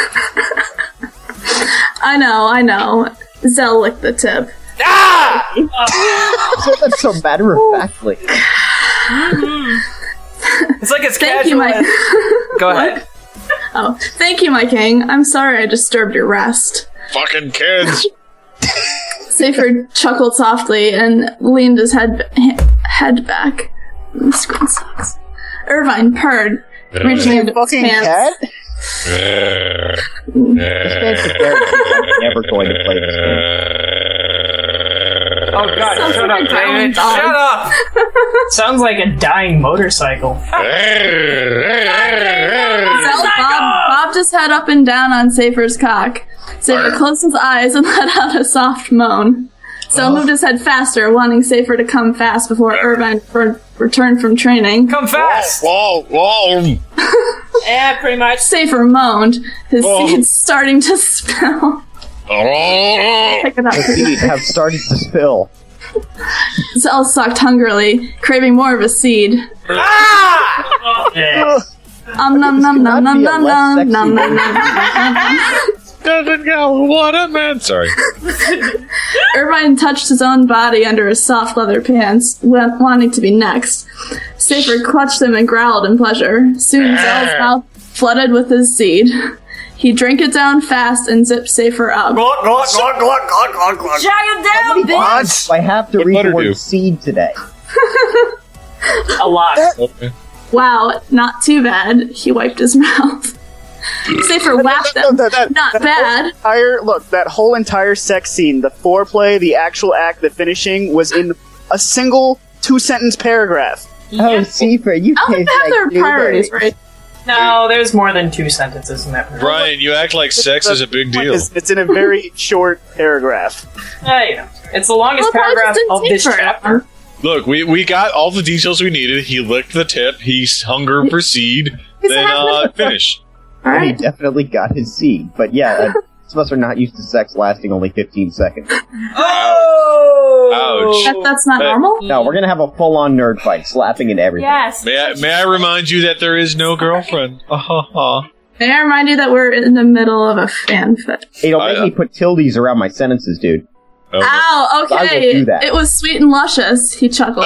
I know, I know. Zell licked the tip. Ah! So that's so matter of factly. It's like it's Thank casual. you, my as- Go ahead. Oh, thank you, my king. I'm sorry I disturbed your rest. Fucking kids. Seifer chuckled softly and leaned his head head back. The screen sucks. Irvine purred, reaching into his Fucking pants. cat? This man's prepared. I'm never going to play this game. Oh God! Sounds Shut like up, a violent David! dog. Shut up! Sounds like a dying motorcycle. Zell bob, bobbed his head up and down on Seifer's cock. Seifer closed his eyes and let out a soft moan. Zell moved his head faster, wanting Seifer to come fast before Irvine referred returned from training. Come fast! Whoa, whoa! Yeah, pretty much. Safer moaned, his Whoa. seeds starting to spill. Oh. Pick it up. The seed have started to spill. Zell sucked hungrily, craving more of a seed. Oh, yeah. Um nom nom nom nom be a nom less nom sexy nom nom way. nom nom. Doesn't go. What a man. Sorry. Irvine touched his own body under his soft leather pants, wa- wanting to be next. Safer clutched them and growled in pleasure. Soon Zell's mouth flooded with his seed. He drank it down fast and zipped Safer up. Glug, glug, glug, glug, glug, glug, glug. Shut it down, bitch! I have to What read butter the word do? seed today. A lot. Okay. Wow, not too bad. He wiped his mouth. Safer laughed No, at that- that- Not that bad. whole entire, look, that whole entire sex scene, the foreplay, the actual act, the finishing, was in a single two-sentence paragraph. Oh, Seafer, you I don't taste have like their priorities blueberries. right. No, there's more than two sentences in that. Brian, you act like sex is a big deal. It's, it's in a very short paragraph. Uh, you know, it's the longest Well, probably paragraph just didn't of take this forever. chapter. Look, we, we got all the details we needed. He licked the tip. He hunger proceed. He's Then half uh, minute. finish. All He right. definitely got his seed. But yeah, uh, some of us are not used to sex lasting only fifteen seconds. Oh! Ouch. That, that's not Hey. normal. No, we're gonna have a full-on nerd fight, slapping and everything. Yes. May I, may I remind you that there is no girlfriend? Uh-huh. May I remind you that we're in the middle of a fanfic? It'll I, make uh, me put tildes around my sentences, dude. Okay. Ow, I will okay. do that. It was sweet and luscious, he chuckled.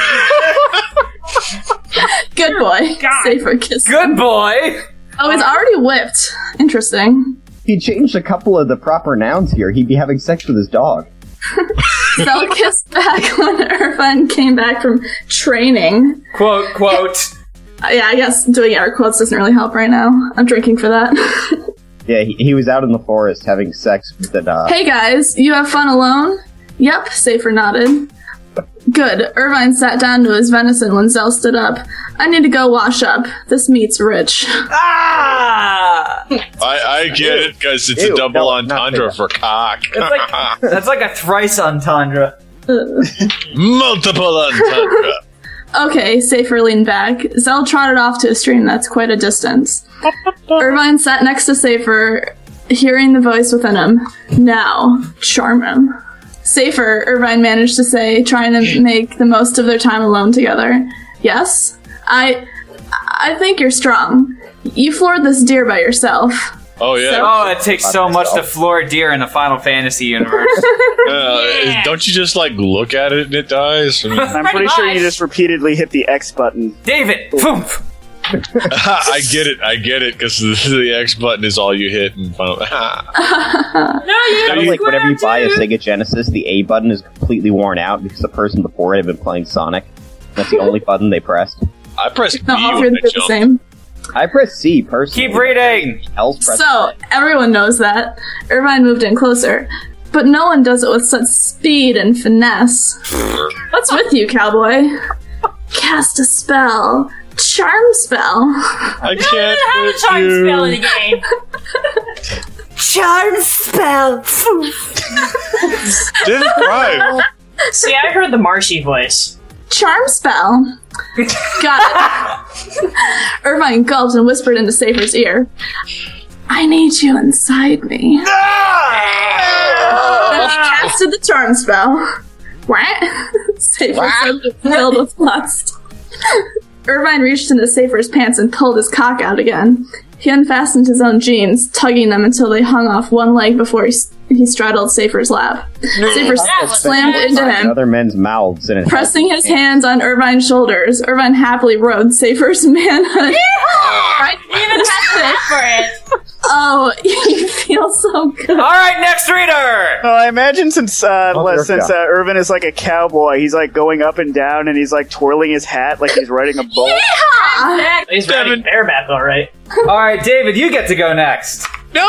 Good boy. God. Safer kiss. Good boy! Oh, he's already whipped. Interesting. If he changed a couple of the proper nouns here, he'd be having sex with his dog. Zell kissed back when Irvine came back from training. Quote, quote. Uh, yeah, I guess doing air quotes doesn't really help right now. I'm drinking for that. Yeah, he, he was out in the forest having sex with an, uh... Hey guys, you have fun alone? Yep, Safer nodded. Good. Irvine sat down to his venison when Zell stood up. I need to go wash up. This meat's rich. Ah! I, I get it, because it's Ew, a double no, not entendre that. for cock. That's like, that's like a thrice entendre. Multiple entendre. Okay, Safer leaned back. Zell trotted off to a stream that's quite a distance. Irvine sat next to Safer, hearing the voice within him. Now, charm him. Safer, Irvine managed to say, trying to make the most of their time alone together. Yes? I... I think you're strong. You floored this deer by yourself. Oh, yeah. Oh, it takes so much to floor a deer in the Final Fantasy universe. Uh, don't you just, like, look at it and it dies? I mean, I'm pretty sure you just repeatedly hit the X button. David! Poof! I get it, I get it, because the, the X button is all you hit and final. No, you Kind of like whenever you buy a Sega Genesis, the A button is completely worn out because the person before it had been playing Sonic. That's the only button they pressed. I pressed No, B all three when of I them did the jumped. same. I pressed C personally. Keep reading! Else press So, everyone knows that. Irvine moved in closer. But no one does it with such speed and finesse. What's with you, cowboy? Cast a spell. Charm spell. I I can't don't have a with charm you. spell in the game. Charm spell. Didn't cry. See, I heard the marshy voice. Charm spell. Got it. Irvine gulped and whispered into Safer's ear. I need you inside me. Then he casted the charm spell. What? Safer said, filled with lust. Irvine reached into Safer's pants and pulled his cock out again. He unfastened his own jeans, tugging them until they hung off one leg before he, he straddled Safer's lap. Safer slammed into him, other men's mouths and it pressing his hands on Irvine's shoulders. Irvine happily rode Safer's manhood. Right, Even had to for it. oh, you feel so good. Alright, next reader! Well, I imagine since uh, Oh, le- there since we uh, go. Irvin is like a cowboy, he's like going up and down and he's like twirling his hat like he's riding a bull. He's riding bareback, all right. Alright, David, you get to go next. No!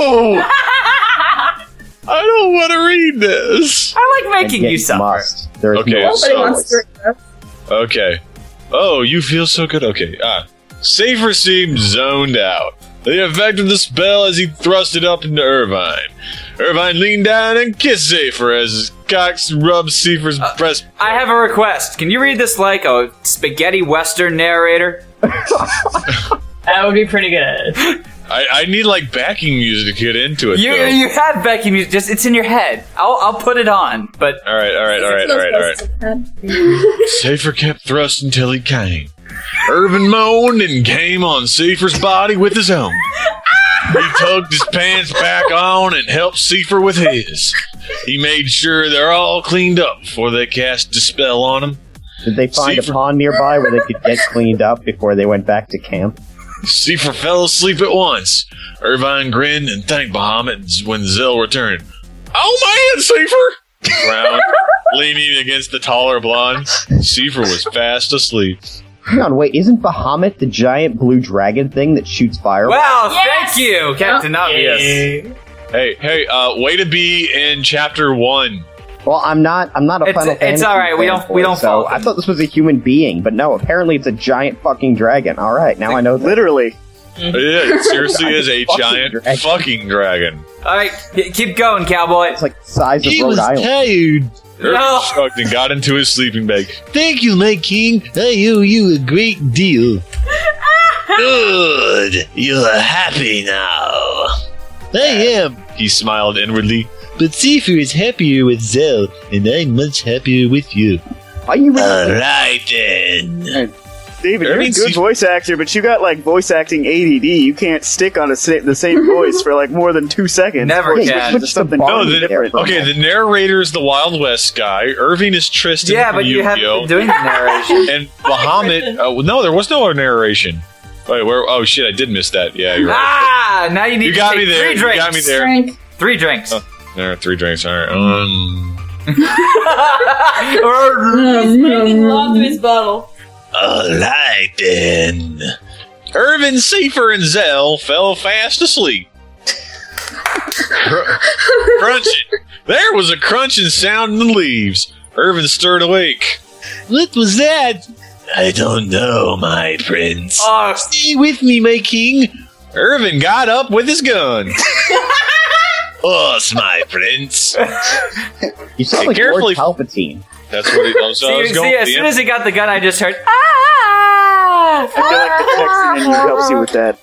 I don't want to read this. I like making Yet you suffer. must. There is Okay, no Nobody so- wants to read this. Okay. Oh, you feel so good. Okay. Ah. Safer seemed zoned out. The effect of the spell as he thrust it up into Irvine. Irvine leaned down and kissed Safer as cocks and rubs Seifer's Uh, breast. I have a request. Can you read this like a spaghetti western narrator? That would be pretty good. I, I need like backing music to get into it. You though. you have Becky music. Just it's in your head. I'll I'll put it on. But All right, all right, all right, all right, all right. Seifer kept thrust until he came. Irvin moaned and came on Seifer's body with his own. He tugged his pants back on and helped Seifer with his. He made sure they're all cleaned up before they cast a spell on him. Did they find Seifer- a pond nearby where they could get cleaned up before they went back to camp? Seifer fell asleep at once. Irvine grinned and thanked Bahamut when Zell returned. Oh man, Seifer! Ground, leaning against the taller blonde. Seifer was fast asleep. Hang on, wait, isn't Bahamut the giant blue dragon thing that shoots fireballs? wow, Yes! thank you, Captain Obvious. Hey, hey, uh, way to be in chapter one. Well, I'm not. I'm not a It's- Final it's Fantasy alright, we don't- fanboy, we don't So follow I them. thought this was a human being, but no. Apparently, it's a giant fucking dragon. All right, now I know that. Literally. It is, seriously is a Fucking giant dragon. fucking dragon. All right, k- keep going, cowboy. It's like the size of He Rhode was Island. tired. Irvin No. shrugged and got into his sleeping bag. Thank you, my king. I owe you a great deal. Good. You're happy now. I am, He smiled inwardly. but Seifer is happier with Zell, and I'm much happier with you. Are you All really? right then. David, you're a Irving good Seifer- voice actor, but you got like voice acting A D D. You can't stick on a sa- the same voice for like more than two seconds. Never Voice can. switch Switch to something the No, Barney the, there for a okay, minute. the narrator's the Wild West guy. Irving is Tristan Yeah, from but you haven't Yu-Gi-Oh! been doing the narration. And Bahamut. Uh, no, there was no narration. Wait, where? Oh shit, I did miss that. Yeah, you're right. Ah, now you need You to got take me there. three You drinks. got me there. Drink. Three drinks. Oh. There are three drinks. All right. Um, He's making love to his bottle. All right then. Irvin, Seifer, and Zell fell fast asleep. Cr- crunching. There was a crunching sound in the leaves. Irvin stirred awake. What was that? I don't know, my prince. Oh, Stay with me, my king. Irvin got up with his gun. Us, my prince. You sound Hey, like carefully- Lord Palpatine. That's what he I was, I see, was see, going as for. soon as he got the gun, I just heard. Ah! I feel like the text engine helps you with that.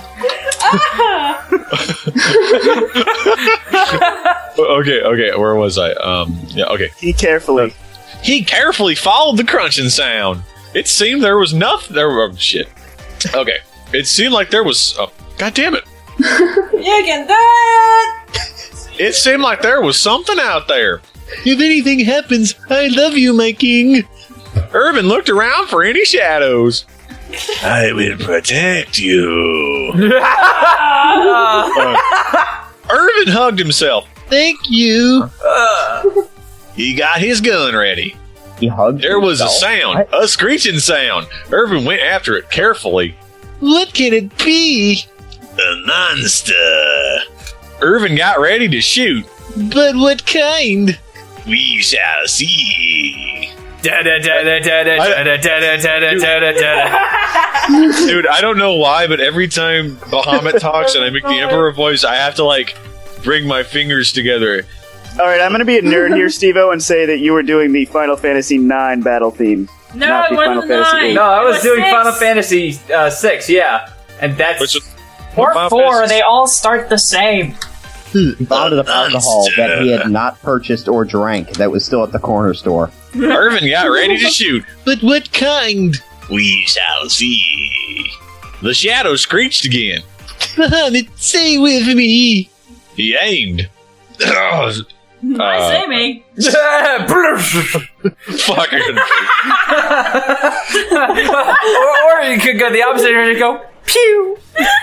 Okay, okay, where was I? Um, yeah, okay. He carefully. He carefully followed the crunching sound. It seemed there was nothing. There were oh, shit. Okay, it seemed like there was. Oh, God damn it! You can do it! It seemed like there was something out there. If anything happens, I love you, my king. Irvin looked around for any shadows. I will protect you. Irvin hugged himself. Thank you. He got his gun ready. He hugged. There was a himself. sound, What? a screeching sound. Irvin went after it carefully. What can it be? A monster. Irvin got ready to shoot. But what kind? We shall see. Da-da, da-da, da-da, da-da, da-da, da-da, da-da, da-da. Dude, I don't know why, but every time Bahamut talks and I make the Emperor voice, I have to, like, bring my fingers together. All right, I'm going to be a nerd here, Steve-O, and say that you were doing the Final Fantasy nine battle theme. No, Not it the wasn't Final Fantasy nine. eight. No, I was It doing six. Final Fantasy uh, six, yeah, and that's Which is, Or Final four, Fantasy- they all start the same. He bottled of alcohol monster. that he had not purchased or drank that was still at the corner store. Irvin got ready to shoot. But what kind? We shall see. The shadow screeched again. Bahamut, stay with me. He aimed. Oh, Nice aiming. fucker. or, or you could go the opposite and go pew.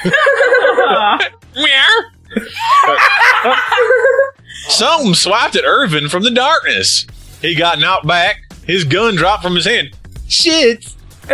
Something swiped at Irvin from the darkness. He got knocked back. His gun dropped from his hand. Shit.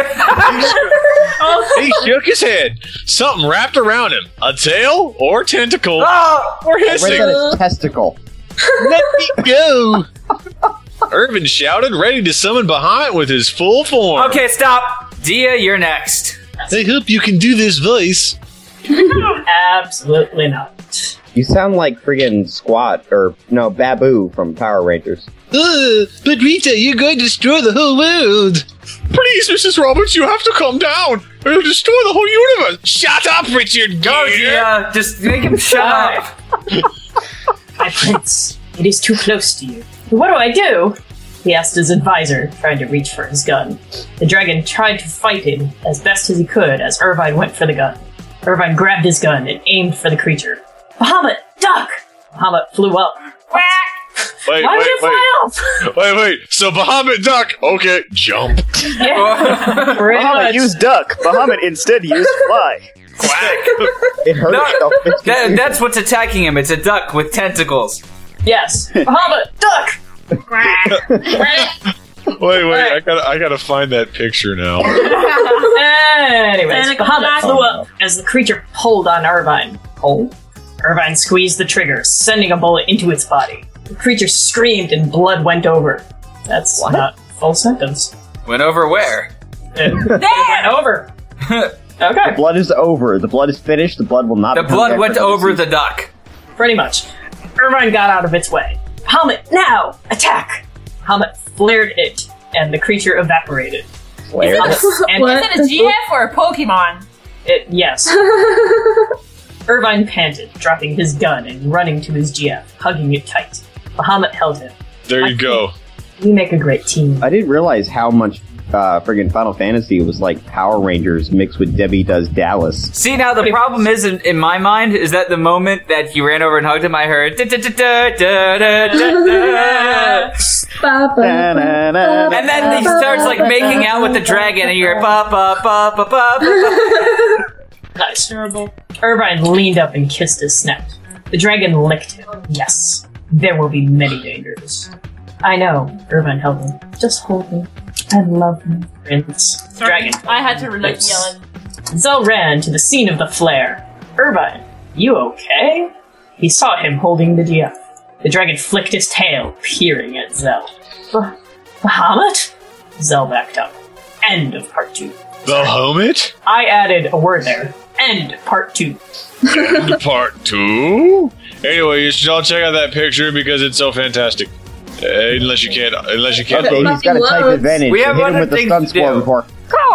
He shook his head. Something wrapped around him. A tail or tentacle Oh, or I read hissing. that as testicle. Let me go. Irvin shouted, ready to summon Bahamut with his full form. okay, stop. Dia, you're next. I hope you can do this voice. Absolutely not. You sound like friggin' Squat, or, no, Babu from Power Rangers. Uh, but Rita, you're going to destroy the whole world. Please, Missus Roberts, you have to calm down. It'll destroy the whole universe. Shut up, Richard Go, Gere. yeah, just make him shut up. My prince, it is too close to you. What do I do? He asked his advisor, trying to reach for his gun. The dragon tried to fight him as best as he could as Irvine went for the gun. Irvine grabbed his gun and aimed for the creature. Bahamut, duck! Bahamut flew up. Wait, Why wait, would you wait. fly off? Wait, wait. So Bahamut duck. Okay, jump. Yeah, pretty Bahamut much. used duck. Bahamut instead used fly. It hurts. No, that, that's what's attacking him. It's a duck with tentacles. Yes, Bahamut, duck! Wait, wait. I gotta, I gotta find that picture now. Anyways, Bahamut flew up as the creature pulled on Irvine. Pull? Irvine squeezed the trigger, sending a bullet into its body. The creature screamed and blood went over. That's What? not full sentence. Went over where? It, it went over. Okay, Blood is over. The blood is finished. The blood will not The become blood there went for over season. the duck. pretty much. Irvine got out of its way. Bahamut, now! Attack! Bahamut flared it, and the creature evaporated. Flared? And What? Is it a G F or a Pokemon? It, yes. Irvine panted, dropping his gun and running to his G F, hugging it tight. Bahamut held him. There you go. We make a great team. I didn't realize how much uh, friggin' Final Fantasy was like Power Rangers mixed with Debbie Does Dallas. See, now the problem is, in, in my mind, is that the moment that he ran over and hugged him, I heard da da da da da da da. And then he starts like making out with the dragon, and you hear ba ba ba ba ba ba. Nice. Terrible. Irvine leaned up and kissed his snout. The dragon licked him. Yes, there will be many dangers. I know, Irvine held him. Just hold me. I love you, Prince. Dragon. I had to relate Nice. yelling. Zell ran to the scene of the flare. Irvine, you okay? He saw him holding the G F. The dragon flicked his tail, peering at Zell. Bah- Bahamut? Zell backed up. End of part two. Bahamut? I added a word there. End part two. And part two? Anyway, you should all check out that picture because it's so fantastic. Uh, unless you can't, unless you can't Okay, vote. he's got a type advantage. We have Hit him other with the things stun to spore do. before.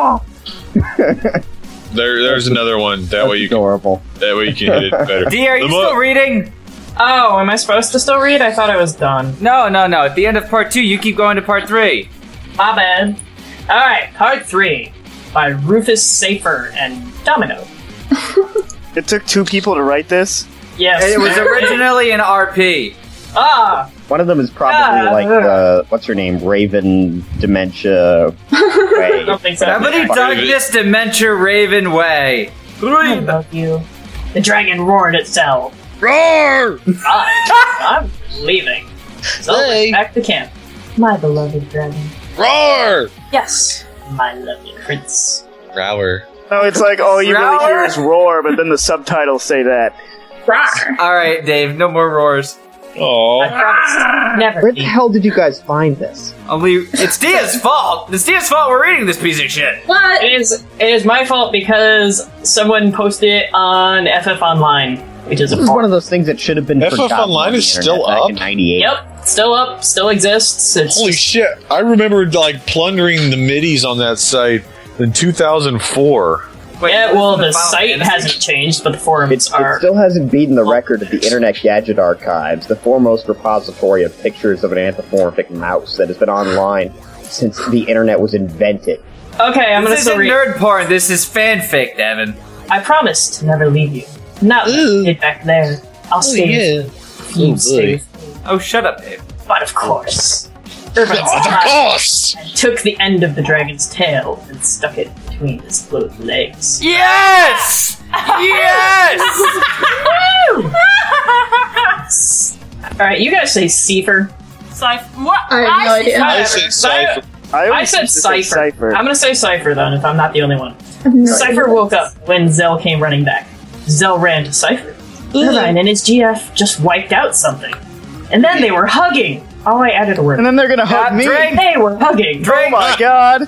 There, there's another one. That way you can, Adorable. that way you can hit it better. D, are you The mo- still reading? Oh, am I supposed to still read? I thought I was done. No, no, no. At the end of part two, you keep going to part three. My bad. Alright, part three. By Rufus Safer and Domino. It took two people to write this. Yes. It was originally an R P. Ah! One of them is probably Ah, like, uh. uh, what's her name? Raven Dementia. I Way. don't think so. Somebody dug this Dementia Raven way. I love you. The dragon roared at Zell. Roar! I'm, I'm leaving. Zell went Hey. back to camp. My beloved dragon. Roar! Yes, my lovely prince. Rower. No, it's like all you really Roar. hear is roar, but then the subtitles say that. All right, Dave. No more roars. I Aww. promised never Where the leave. hell did you guys find this? Only it's Dia's fault. It's Dia's fault we're reading this piece of shit. What? It is, it is my fault because someone posted it on F F Online, which is a This is farm. one of those things that should have been F F forgotten Online on the is internet still back up? in ninety-eight. Yep, still up, still exists. It's Holy shit. I remember like plundering the middies on that site in two thousand four. Wait, yeah, well, the Final site Fantasy? hasn't changed, but the forums It's, are. it still hasn't beaten the record of the Internet Gadget Archives, the foremost repository of pictures of an anthropomorphic mouse that has been online since the Internet was invented. Okay, I'm gonna This still isn't read. nerd porn. This is fanfic, Devin. I promise to never leave you. Not Ooh. it back there. I'll stay yeah. with you. Oh, stay boy. with me. Oh, shut up, Dave. But of course. Irvine Of smiled course! and took the end of the dragon's tail and stuck it between his floating legs. Yes! Yes! Alright, you guys say Cipher. Cypher. What? I have no say idea. Cypher. I said Cypher. I, I always said used to say Cipher. Cypher. I'm gonna say Cipher then, if I'm not the only one. I have no Cipher idea. woke up when Zell came running back. Zell ran to Cipher. Irvine and his G F just wiped out something. And then they were hugging. Oh, I added a word. And then they're gonna hug God, me. drink. They were hugging. Oh my god.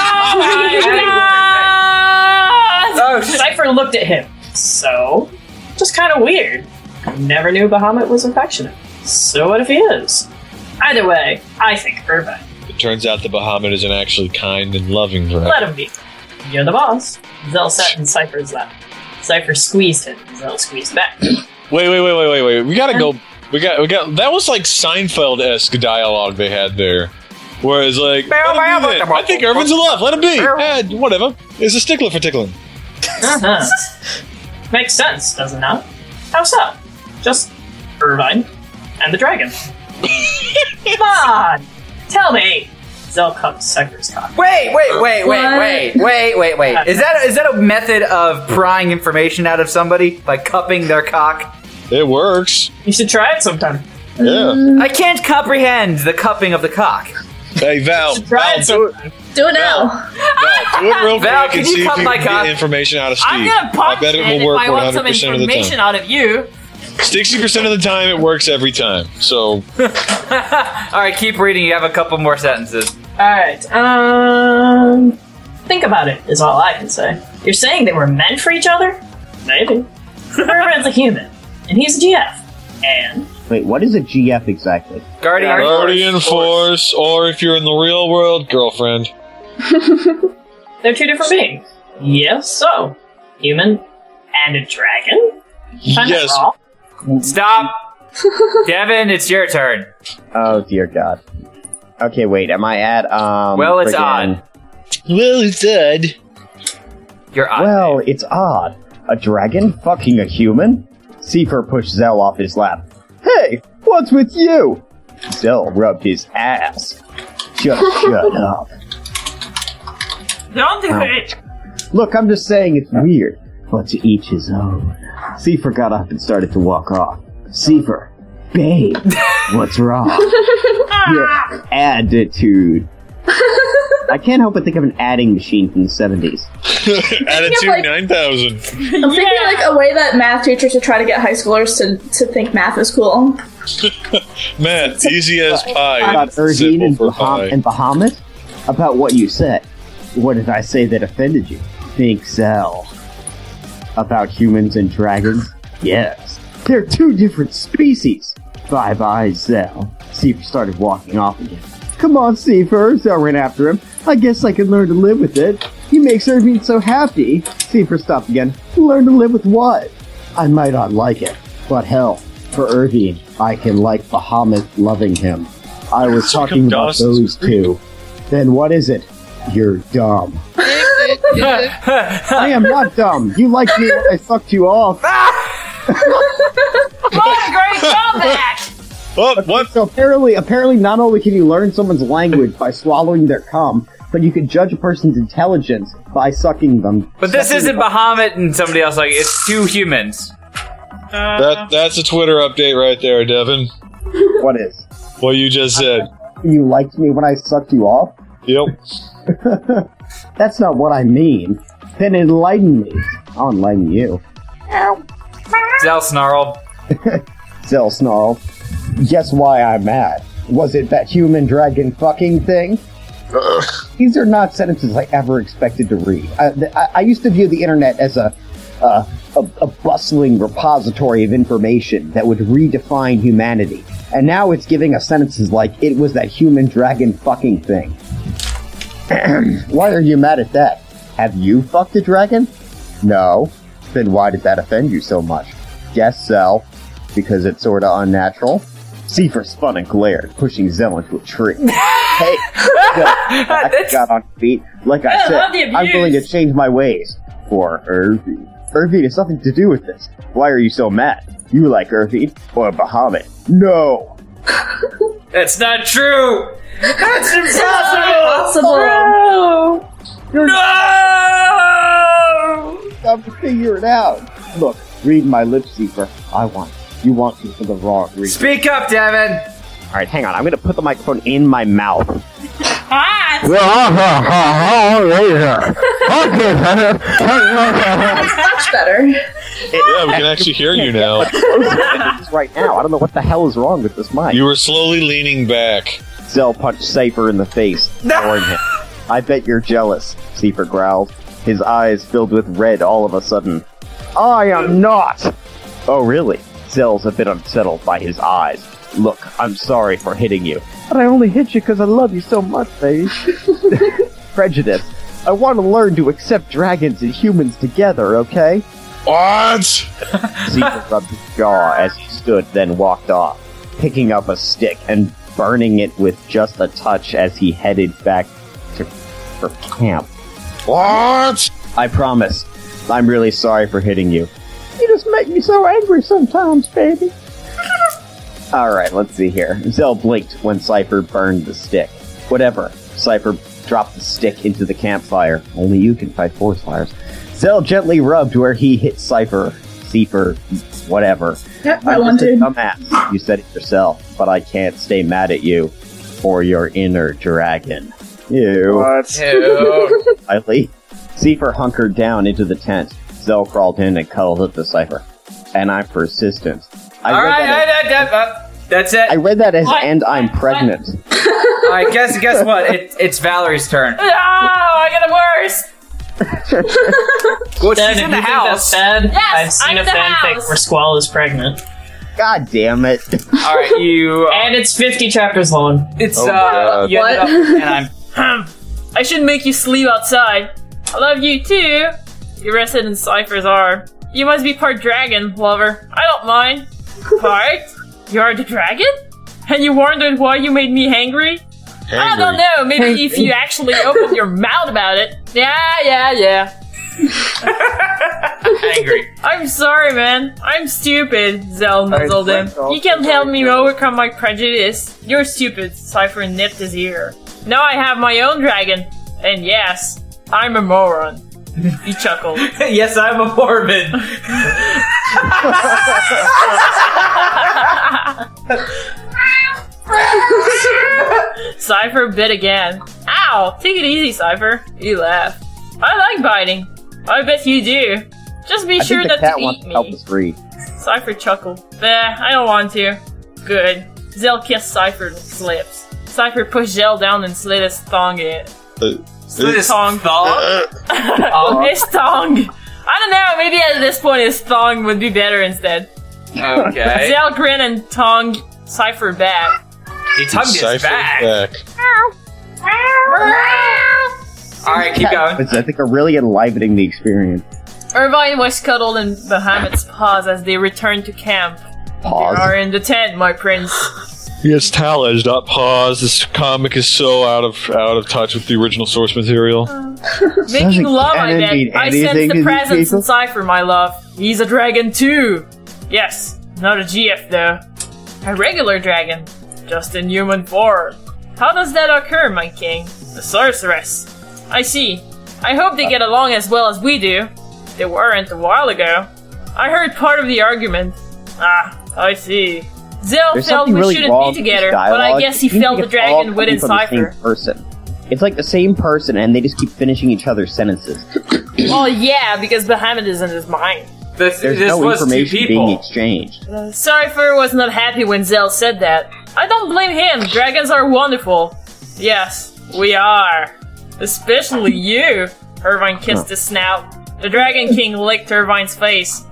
Oh, shit. Cipher looked at him. So, Just kind of weird. Never knew Bahamut was affectionate. So what if he is? Either way, I think Irvine. It turns out the Bahamut isn't actually kind and loving dragon. Let him be. You're the boss. Zell sat in Cypher's lap. Cypher squeezed him. Zell squeezed back. Wait, wait, wait, wait, wait, wait. We gotta go. We got, we got. That was like Seinfeld-esque dialogue they had there. Whereas, like, let him be then. I think Irvin's in love. Let him be. Eh, whatever. It's a stickler for tickling. Uh-huh. Makes sense, does it not? How so? Just Irvine and the dragon. Come on! Tell me! Zell cupped Cypher's cock. Wait, wait, wait, wait, wait, wait, wait, wait. Is that is that a method of prying information out of somebody by cupping their cock? It works. You should try it sometime. Yeah. I can't comprehend the cupping of the cock. Hey, Val. Try it Val, do it. sometime. Do it now. Val, do it real Val, quick can and you see if cup you my can cock? get information out of Steve. I'm gonna I punch bet it it will work if I want some one hundred percent of the information time. out of you. sixty percent of the time, it works every time. So, Alright, keep reading. You have a couple more sentences. Alright, um... think about it, is all I can say. You're saying they were meant for each other? Maybe. Irvine's a human, and he's a G F. And... Wait, what is a G F exactly? Guardian. Guardian Force, or if you're in the real world, girlfriend. they're two different beings. Yes, so. Human and a dragon? Kinda Yes. raw. Stop. Devin, it's your turn. Oh dear God. Okay, wait. Am I at um? Well, it's friggin- odd. Well, it's odd. You're odd. Well, it's odd. A dragon fucking a human? Seifer pushed Zell off his lap. Hey, what's with you? Zell rubbed his ass. Just shut up. Don't do Ow. it. Look, I'm just saying it's weird, but to each his own. Seifer got up and started to walk off. Seifer, babe, what's wrong? Your attitude. I can't help but think of an adding machine from the seventies. Attitude like- nine thousand. I'm thinking like a way that math teachers should try to get high schoolers to, to think math is cool. Math, easy as pie. About It's Erdine simple and, for Baham- pie. and Bahamut? About what you said. What did I say that offended you? Think Zell. About humans and dragons? Yes. They're two different species. Five Eyes Zell. Seifer started walking off again. Come on, Seifer. Zell ran after him. I guess I can learn to live with it. He makes Irvine so happy. Seifer stopped again. Learn to live with what? I might not like it, but hell, for Irvine, I can like Bahamut loving him. I was talking about Dawson's those two. Then what is it? You're dumb. I am not dumb. You liked me when I sucked you off. What a great comeback! Oh, what? So apparently, apparently, not only can you learn someone's language by swallowing their cum, but you can judge a person's intelligence by sucking them. But this Sucking isn't them. Bahamut and somebody else. Like, it's two humans. That, that's a Twitter update right there, Devin. What is? What you just said. You liked me when I sucked you off? Yep. That's not what I mean. Then enlighten me. I'll enlighten you. Zell snarled. Zell snarled. Guess why I'm mad? Was it that human dragon fucking thing? These are not sentences I ever expected to read. I, I, I used to view the internet as a, uh, a a bustling repository of information that would redefine humanity. And now it's giving us sentences like, it was that human dragon fucking thing. Why are you mad at that? Have you fucked a dragon? No. Then why did that offend you so much? Guess Zell. Because it's sorta unnatural. Seifer spun and glared, pushing Zell into a tree. Hey, Zell, I got on his feet. Like I I said, love the I'm willing to abuse. change my ways. For Irvine. Irvine has nothing to do with this. Why are you so mad? You like Irvine or Bahamut? No. That's not true. That's impossible. Possible. No. Time to figure it out. Look, read my lips, Seifer. I want it. You want to for the wrong reason. Speak up, Devin. All right, hang on. I'm gonna put the microphone in my mouth. Ah, Much better. Yeah, we can actually hear you now. Right now, I don't know what the hell is wrong with this mic. You were slowly leaning back. Zell punched Seifer in the face, ignoring him. I bet you're jealous, Seifer growled, his eyes filled with red all of a sudden. I am not! Oh, really? Zell's a bit unsettled by his eyes. Look, I'm sorry for hitting you. But I only hit you because I love you so much, baby. Prejudice. I want to learn to accept dragons and humans together, okay? What? Zephyr rubbed his jaw as he stood, then walked off, picking up a stick and burning it with just a touch as he headed back to for camp. What? I promise. I'm really sorry for hitting you. You just make me so angry sometimes, baby. Alright, let's see here. Zell blinked when Cypher burned the stick. Whatever. Cypher dropped the stick into the campfire. Only you can fight forest fires. Zell gently rubbed where he hit Cypher. Cypher, whatever. Yep, I I'm want just a to. dumbass. You said it yourself, but I can't stay mad at you for your inner dragon. Ew. What? Ew. Slightly. Cypher hunkered down into the tent. Zell crawled in and cuddled up to Cypher. And I'm persistent. I All read right, that as- I, I, I, uh, that's it. I read that as What? "and I'm pregnant." All right, guess guess what? It, it's Valerie's turn. Oh, I got it worse. Well, Dad, she's if in you the think house. that's bad, Yes, I've seen I'm a in the fanfic house. where Squall is pregnant. God damn it! All right, you. And it's fifty chapters long. It's Oh, uh, God. you ended What? up, and I'm. I shouldn't make you sleep outside. I love you too. You rested in Cypher's arm. You must be part dragon, lover. I don't mind. Part? You are the dragon? And you wondered why you made me angry? I don't know, maybe if you actually opened your mouth about it. Yeah, yeah, yeah. Angry. I'm sorry, man. I'm stupid, Zell muzzled him. You can't help me overcome my prejudice. You're stupid, Cypher nipped his ear. Now I have my own dragon. And yes, I'm a moron. He chuckled. Yes, I'm a Mormon. Cypher bit again. Ow! Take it easy, Cypher. He laughed. I like biting. I bet you do. Just be I sure think the not cat to wants eat to me. help us read. Cypher chuckled. Bah, I don't want to. Good. Zell kissed Cypher's lips. Cypher pushed Zell down and slid his thong in. Slit his Tongue. thong. His tongue. I don't know, maybe at this point his thong would be better instead. Okay. Zell grinned and tongued Cypher back. He tugged his Cypher back. back. All right, keep going. It's, I think, are really enlivening the experience. Irvine was cuddled in Bahamut's paws as they returned to camp. Pause. You are in the tent, my prince. Yes, Talej, not pause. This comic is so out of out of touch with the original source material. Making Doesn't love, I canon bet. mean I anything sense to the these presence people? in Cypher, my love. He's a dragon too. Yes, not a G F though. A regular dragon. Just in human form. How does that occur, my king? The sorceress. I see. I hope they get along as well as we do. They weren't a while ago. I heard part of the argument. Ah, I see. Zell There's felt something we really shouldn't wrong be with this together, but I dialogue. guess he It seems felt like the it's all dragon within coming from the Cypher. same person. It's like the same person, and they just keep finishing each other's sentences. Well, yeah, because Bahamut is in his mind. This, There's this no was two information being people. exchanged. Cypher was not happy when Zell said that. I don't blame him. Dragons are wonderful. Yes, we are. Especially you. Irvine kissed his snout. The Dragon King licked Irvine's face.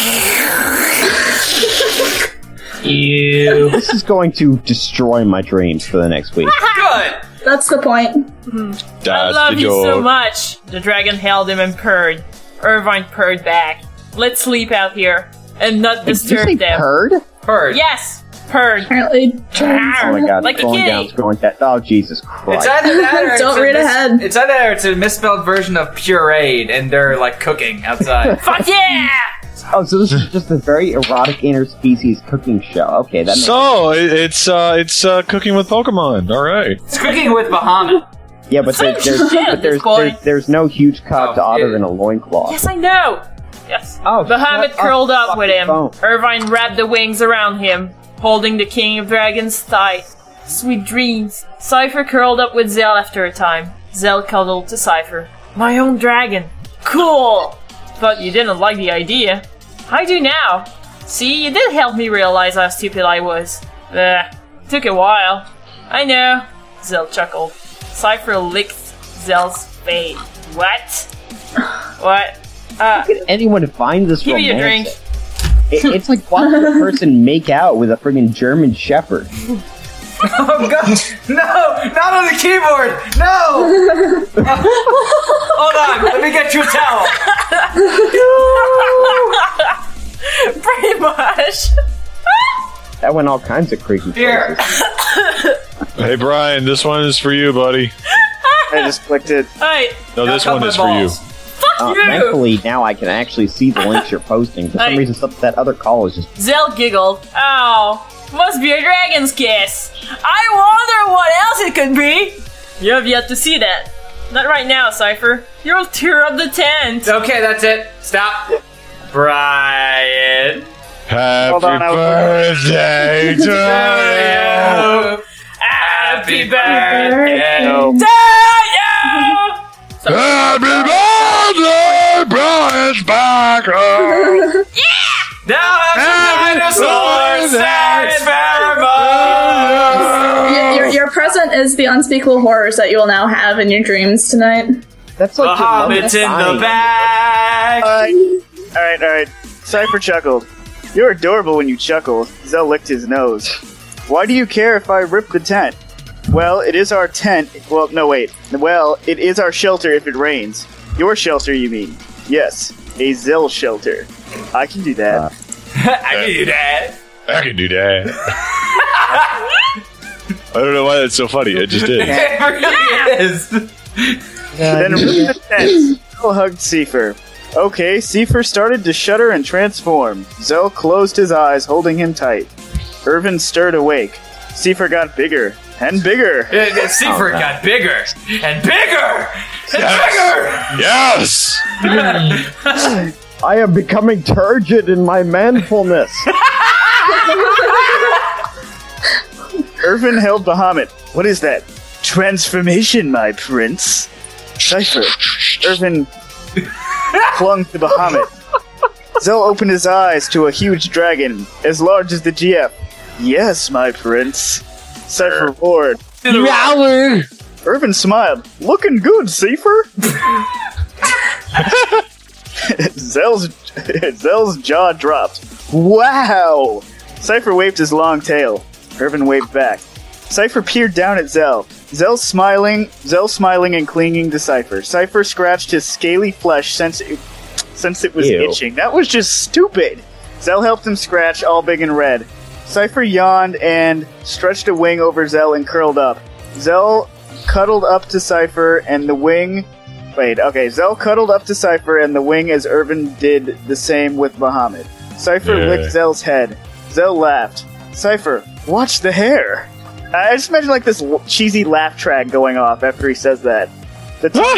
Ew. This is going to destroy my dreams for the next week. Good. That's the point. I love you so much. The dragon held him and purred. Irvine purred back. Let's sleep out here and not Did you say disturb them. purred? Purred. Yes, purred. Apparently, Oh my god, Like a scrolling down, kitty. scrolling down. Oh, Jesus Christ. It's either that or Don't it's a read mis- ahead. It's either that or it's a misspelled version of pureed, and they're like cooking outside. Fuck yeah! Oh, so this is just a very erotic interspecies cooking show. Okay, that makes So it, it's uh, it's uh, cooking with Pokemon. All right. It's cooking with Bahamut. Yeah, but, there, there's, Shit, but there's, boy. there's there's no huge cock Oh, to otter yeah. in a loincloth. Yes, I know. Yes. Oh, Bahamut shut curled up, up with fucking him. phone. Irvine wrapped the wings around him, holding the King of Dragons tight. Sweet dreams. Cypher curled up with Zell after a time. Zell cuddled to Cypher. My own dragon. Cool! But you didn't like the idea. I do now. See, you did help me realize how stupid I was. Ugh, took a while. I know. Zell chuckled. Cypher licked Zell's face. What? What? Uh, How can anyone find this give me a drink. romantic? It, it's like watching a person make out with a friggin' German Shepherd. Oh god! No! Not on the keyboard! No! Uh, hold on, let me get you a towel. Pretty much. That went all kinds of creepy Here. places. Hey, Brian, this one is for you, buddy. I just clicked it. Hey, No, Now this cut one my is balls. for you. fuck Uh, you! thankfully, now I can actually see the links you're posting. For some Hey. reason, some, that other call is just... Zell giggled. Oh, must be a dragon's kiss. I wonder what else it could be. You have yet to see that. Not right now, Cypher. You'll tear up the tent. Okay, that's it. Stop. Brian. Happy Hold on, I was- birthday to you. Happy birthday No. To you! Happy birthday, Brian Sparkle. Now have some dinosaurs and pheromones. Your, your present is the unspeakable horrors that you will now have in your dreams tonight. That's like... your Bahamut's in mother's the dying. bag. Alright, alright, alright. Cypher chuckled. You're adorable when you chuckle. Zell licked his nose. Why do you care if I rip the tent? Well, it is our tent. Well, no, wait. Well, it is our shelter if it rains. Your shelter, you mean? Yes, a Zell shelter. I can do that. Uh, I can do that. I can do that. I don't know why that's so funny. It just is. It really is. Then rip the tent. Zell hugged Seifer. Okay, Seifer started to shudder and transform. Zell closed his eyes, holding him tight. Irvin stirred awake. Seifer got bigger and bigger. Seaford got bigger and bigger and Yes! I am becoming turgid in my manfulness. Irvin held Bahamut. What is that? Transformation, my prince. Cypher. Irvin clung to Bahamut. Zell opened his eyes to a huge dragon, as large as the G F. Yes, my prince. Cypher roared. Yower! Irvin smiled. Looking good, Cypher. Zell's, Zell's jaw dropped. Wow! Cypher waved his long tail. Irvin waved back. Cypher peered down at Zell. Zell smiling, Zell smiling and clinging to Cypher. Cypher scratched his scaly flesh since it, since it was Ew. itching. That was just stupid. Zell helped him scratch, all big and red. Cypher yawned and stretched a wing over Zell and curled up. Zell cuddled up to Cypher and the wing... Wait, okay, Zell cuddled up to Cypher and the wing as Irvin did the same with Bahamut. Cypher Yeah. licked Zell's head. Zell laughed. Cypher, watch the hair! I just imagine like this w- cheesy laugh track going off after he says that. The t-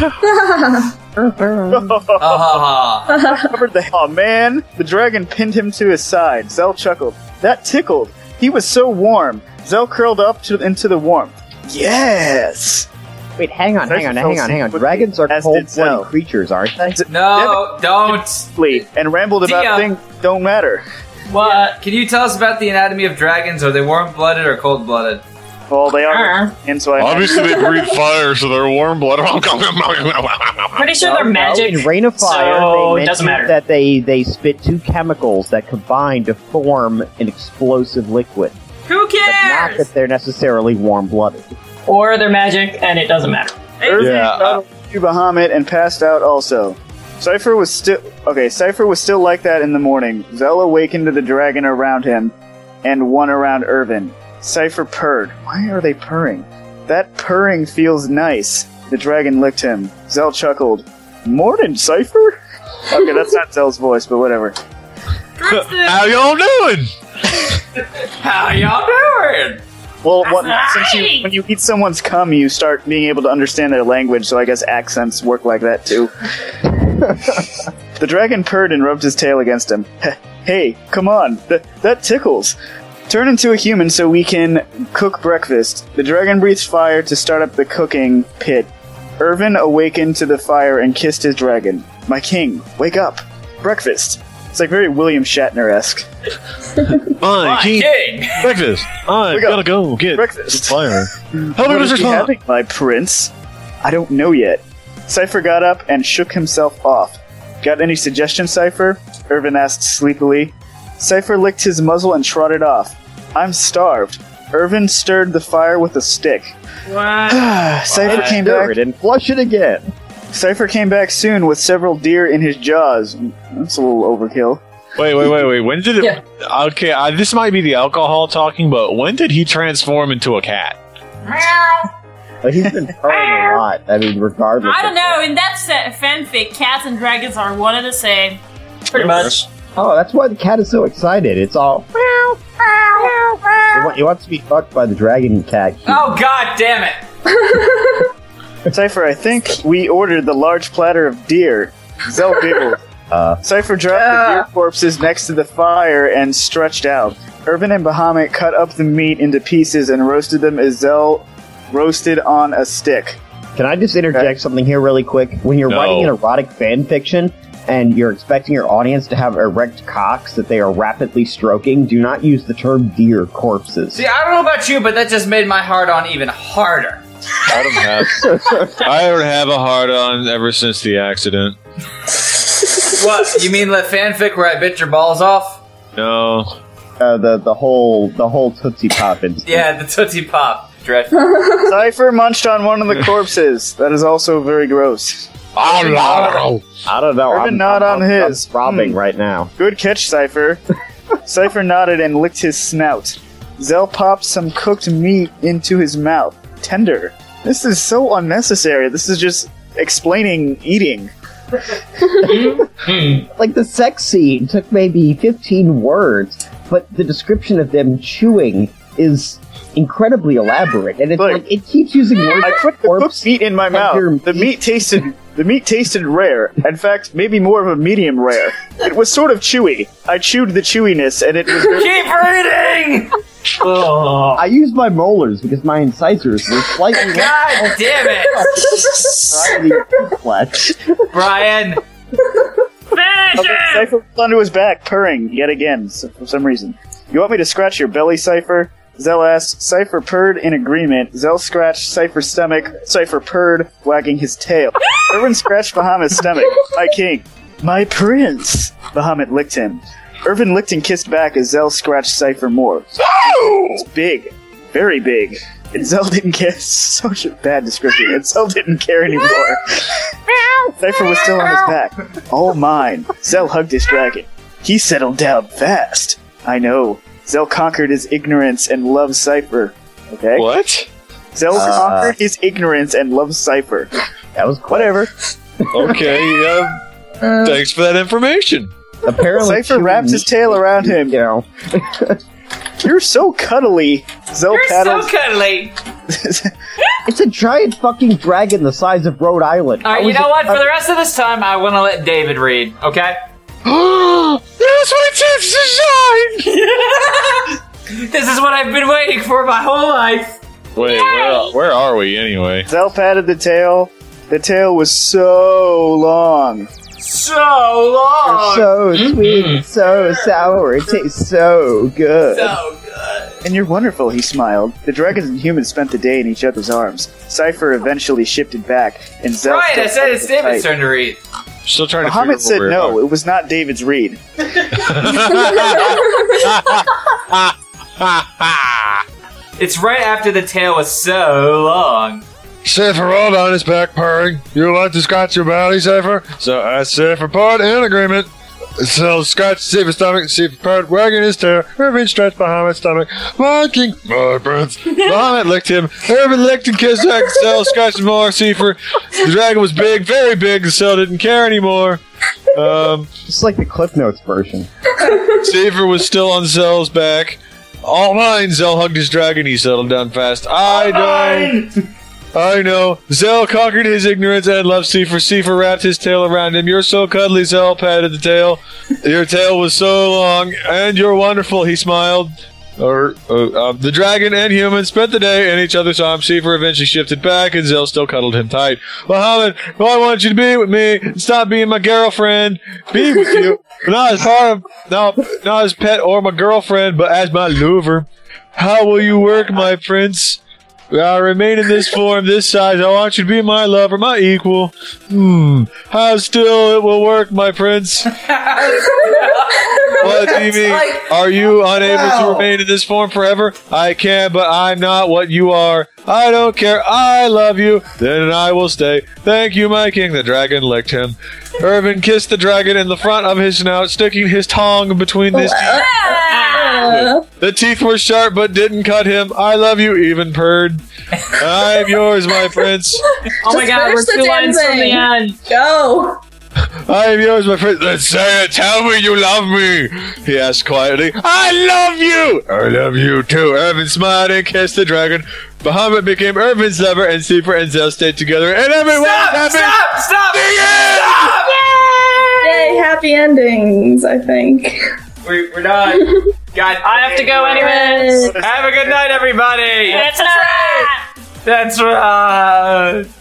Uh-huh. covered the oh man! The dragon pinned him to his side. Zell chuckled. That tickled. He was so warm. Zell curled up to, into the warmth. Yes. Wait, hang on, hang on, hang on, hang on. With Dragons are as did Zell. cold-blooded creatures, aren't they? No, don't. Sleep and rambled about Dia. things that don't matter. What? Can you tell us about the anatomy of dragons? Are they warm-blooded or cold-blooded? Well, they are, Uh. and so I Obviously, they breathe fire, so they're warm blooded. Pretty sure they're magic. In Rain of Fire, so they it doesn't mentioned matter. that they, they spit two chemicals that combine to form an explosive liquid. Who But not cares? that they're necessarily warm-blooded. Or they're magic, and it doesn't matter. Irvin Yeah. cuddled to Bahamut and passed out also. Cypher was still okay. Cypher was still like that in the morning. Zell awakened to the dragon around him, and one around Irvin. Cypher purred. Why are they purring? That purring feels nice. The dragon licked him. Zell chuckled. Morning, Cypher. Okay, that's not Zell's voice, but whatever. How y'all doing? How y'all doing? Well, what, That's since you right. when you eat someone's cum, you start being able to understand their language. So I guess accents work like that too. The dragon purred and rubbed his tail against him. Hey, come on, Th- that tickles. Turn into a human so we can cook breakfast. The dragon breathed fire to start up the cooking pit. Irvin awakened to the fire and kissed his dragon. My king, wake up. Breakfast. It's like very William Shatner-esque. My king. King. Breakfast. I Wake up. gotta go get Breakfast. fire. Help me, What is Mister he Tom. having, my prince? I don't know yet. Cypher got up and shook himself off. Got any suggestions, Cypher? Irvin asked sleepily. Cypher licked his muzzle and trotted off. I'm starved. Irvin stirred the fire with a stick. Wow. Cypher came Stir back. it and flush it again. Cypher came back soon with several deer in his jaws. That's a little overkill. Wait, wait, wait, wait. When did it? Yeah. Okay, uh, this might be the alcohol talking, but when did he transform into a cat? But he's been purring a lot. I mean, regardless. I don't of know. In that set fanfic, cats and dragons are one and the same. Pretty much. Oh, that's why the cat is so excited. It's all. He wa- he wants to be fucked by the dragon cat. Oh, god damn it! Cypher, I think we ordered the large platter of deer. Zell giggled. Uh, Cypher dropped the deer corpses next to the fire and stretched out. Irvin and Bahamut cut up the meat into pieces and roasted them as Zell roasted on a stick. Can I just interject Okay. something here really quick? When you're No. writing an erotic fan fiction and you're expecting your audience to have erect cocks that they are rapidly stroking, do not use the term deer corpses. See, I don't know about you, but that just made my heart on even harder. I don't have. I don't have a hard on ever since the accident. What? You mean the fanfic where I bit your balls off? No. Uh, the the whole the whole Tootsie Pop incident. Yeah, the Tootsie Pop. Dreadful. Cypher munched on one of the corpses. That is also very gross. I don't know. Irvin I'm, nod I'm, on I'm his. throbbing Hmm. right now. Good catch, Cypher. Cypher nodded and licked his snout. Zell popped some cooked meat into his mouth. Tender. This is so unnecessary. This is just explaining eating. Like the sex scene took maybe fifteen words, but the description of them chewing is incredibly elaborate, and it's Look, like it keeps using words. I put the cooked meat in my tender mouth. The meat tasted the meat tasted rare. In fact, maybe more of a medium rare. It was sort of chewy. I chewed the chewiness, and it was very Keep reading! Oh. I used my molars because my incisors were slightly God damn it! flat. Brian! Finish Okay, it! Cypher fell onto his back, purring yet again so- for some reason. You want me to scratch your belly, Cypher? Zell asked. Cypher purred in agreement. Zell scratched Cypher's stomach. Cypher purred, wagging his tail. Irvin scratched Bahamut's stomach. My king. My prince. Bahamut licked him. Irvin licked and kissed back as Zell scratched Cypher more. It's big. Very big. And Zell didn't care. Such a bad description. And Zell didn't care anymore. Cypher was still on his back. All mine. Zell hugged his dragon. He settled down fast. I know. Zell conquered his ignorance and loved Cypher. Okay? What? Zell Uh. conquered his ignorance and loved Cypher. That was quick. Whatever. Okay. Um, thanks for that information. Apparently, Cypher chewing wrapped his meat- tail around him. You know, You're so cuddly. Zell You're paddled. so cuddly! it's a giant fucking dragon the size of Rhode Island. Alright, How you is know it- what? For the rest of this time, I want to let David read, okay? That's what it takes to shine. This is what I've been waiting for my whole life! Wait, where, where are we anyway? Zell patted the tail. The tail was so long. So long! so sweet, so sour. It tastes so good. So good. And you're wonderful, he smiled. The dragons and humans spent the day in each other's arms. Cypher eventually shifted back, and Zell Right, still I said held it's the David's tight. turn to read. Still trying to Bahamut figure said out where no, we it was not David's read. are. It's right after the tail was so long. Cypher rolled on his back, purring. You want to scratch your belly, Cypher? So I Cypher purred in agreement. So scratched Cypher's stomach, Cypher purred, wagging his tail. Irvin stretched Bahamut's stomach, barking. My prince. Bahamut licked him. Irvin licked and kissed back. Cell scratched more. Cypher. The dragon was big, very big. The cell didn't care anymore. Um, It's like the Cliff Notes version. Cypher was still on Zell's back. All mine. Zell hugged his dragon. He settled down fast. I know. I know. Zell conquered his ignorance and loved Cypher. Cypher wrapped his tail around him. You're so cuddly, Zell patted the tail. Your tail was so long, and you're wonderful, he smiled. Or, uh, um, the dragon and human spent the day in each other's arms. Cypher eventually shifted back, and Zell still cuddled him tight. Bahamut, I want you to be with me and stop being my girlfriend. Be with you. Not as part of, not, not as pet or my girlfriend, but as my lover. How will you work, my prince? I remain in this form, this size. I want you to be my lover, my equal. Hmm. How still it will work, my prince? What do you mean? Like- are you unable Wow. to remain in this form forever? I can, but I'm not what you are. I don't care. I love you. Then I will stay. Thank you, my king. The dragon licked him. Irvin kissed the dragon in the front of his snout, sticking his tongue between his teeth. The teeth were sharp but didn't cut him. I love you, even purred. I'm yours, my prince. Oh my Just god, we're finish the two damn lines from the thing. end. Go. I am yours, my prince. Let's say it. Tell me you love me. He asked quietly. I love you. I love you too. Irvin smiled and kissed the dragon. Bahamut became Irvin's lover, and Seifer and Zell stayed together. And everyone Stop! was happy. Stop! Stop! The end! Stop! Yay, happy endings, I think. We, we're done. God, I have to go anyways. Have a good night, everybody. That's right. That's right.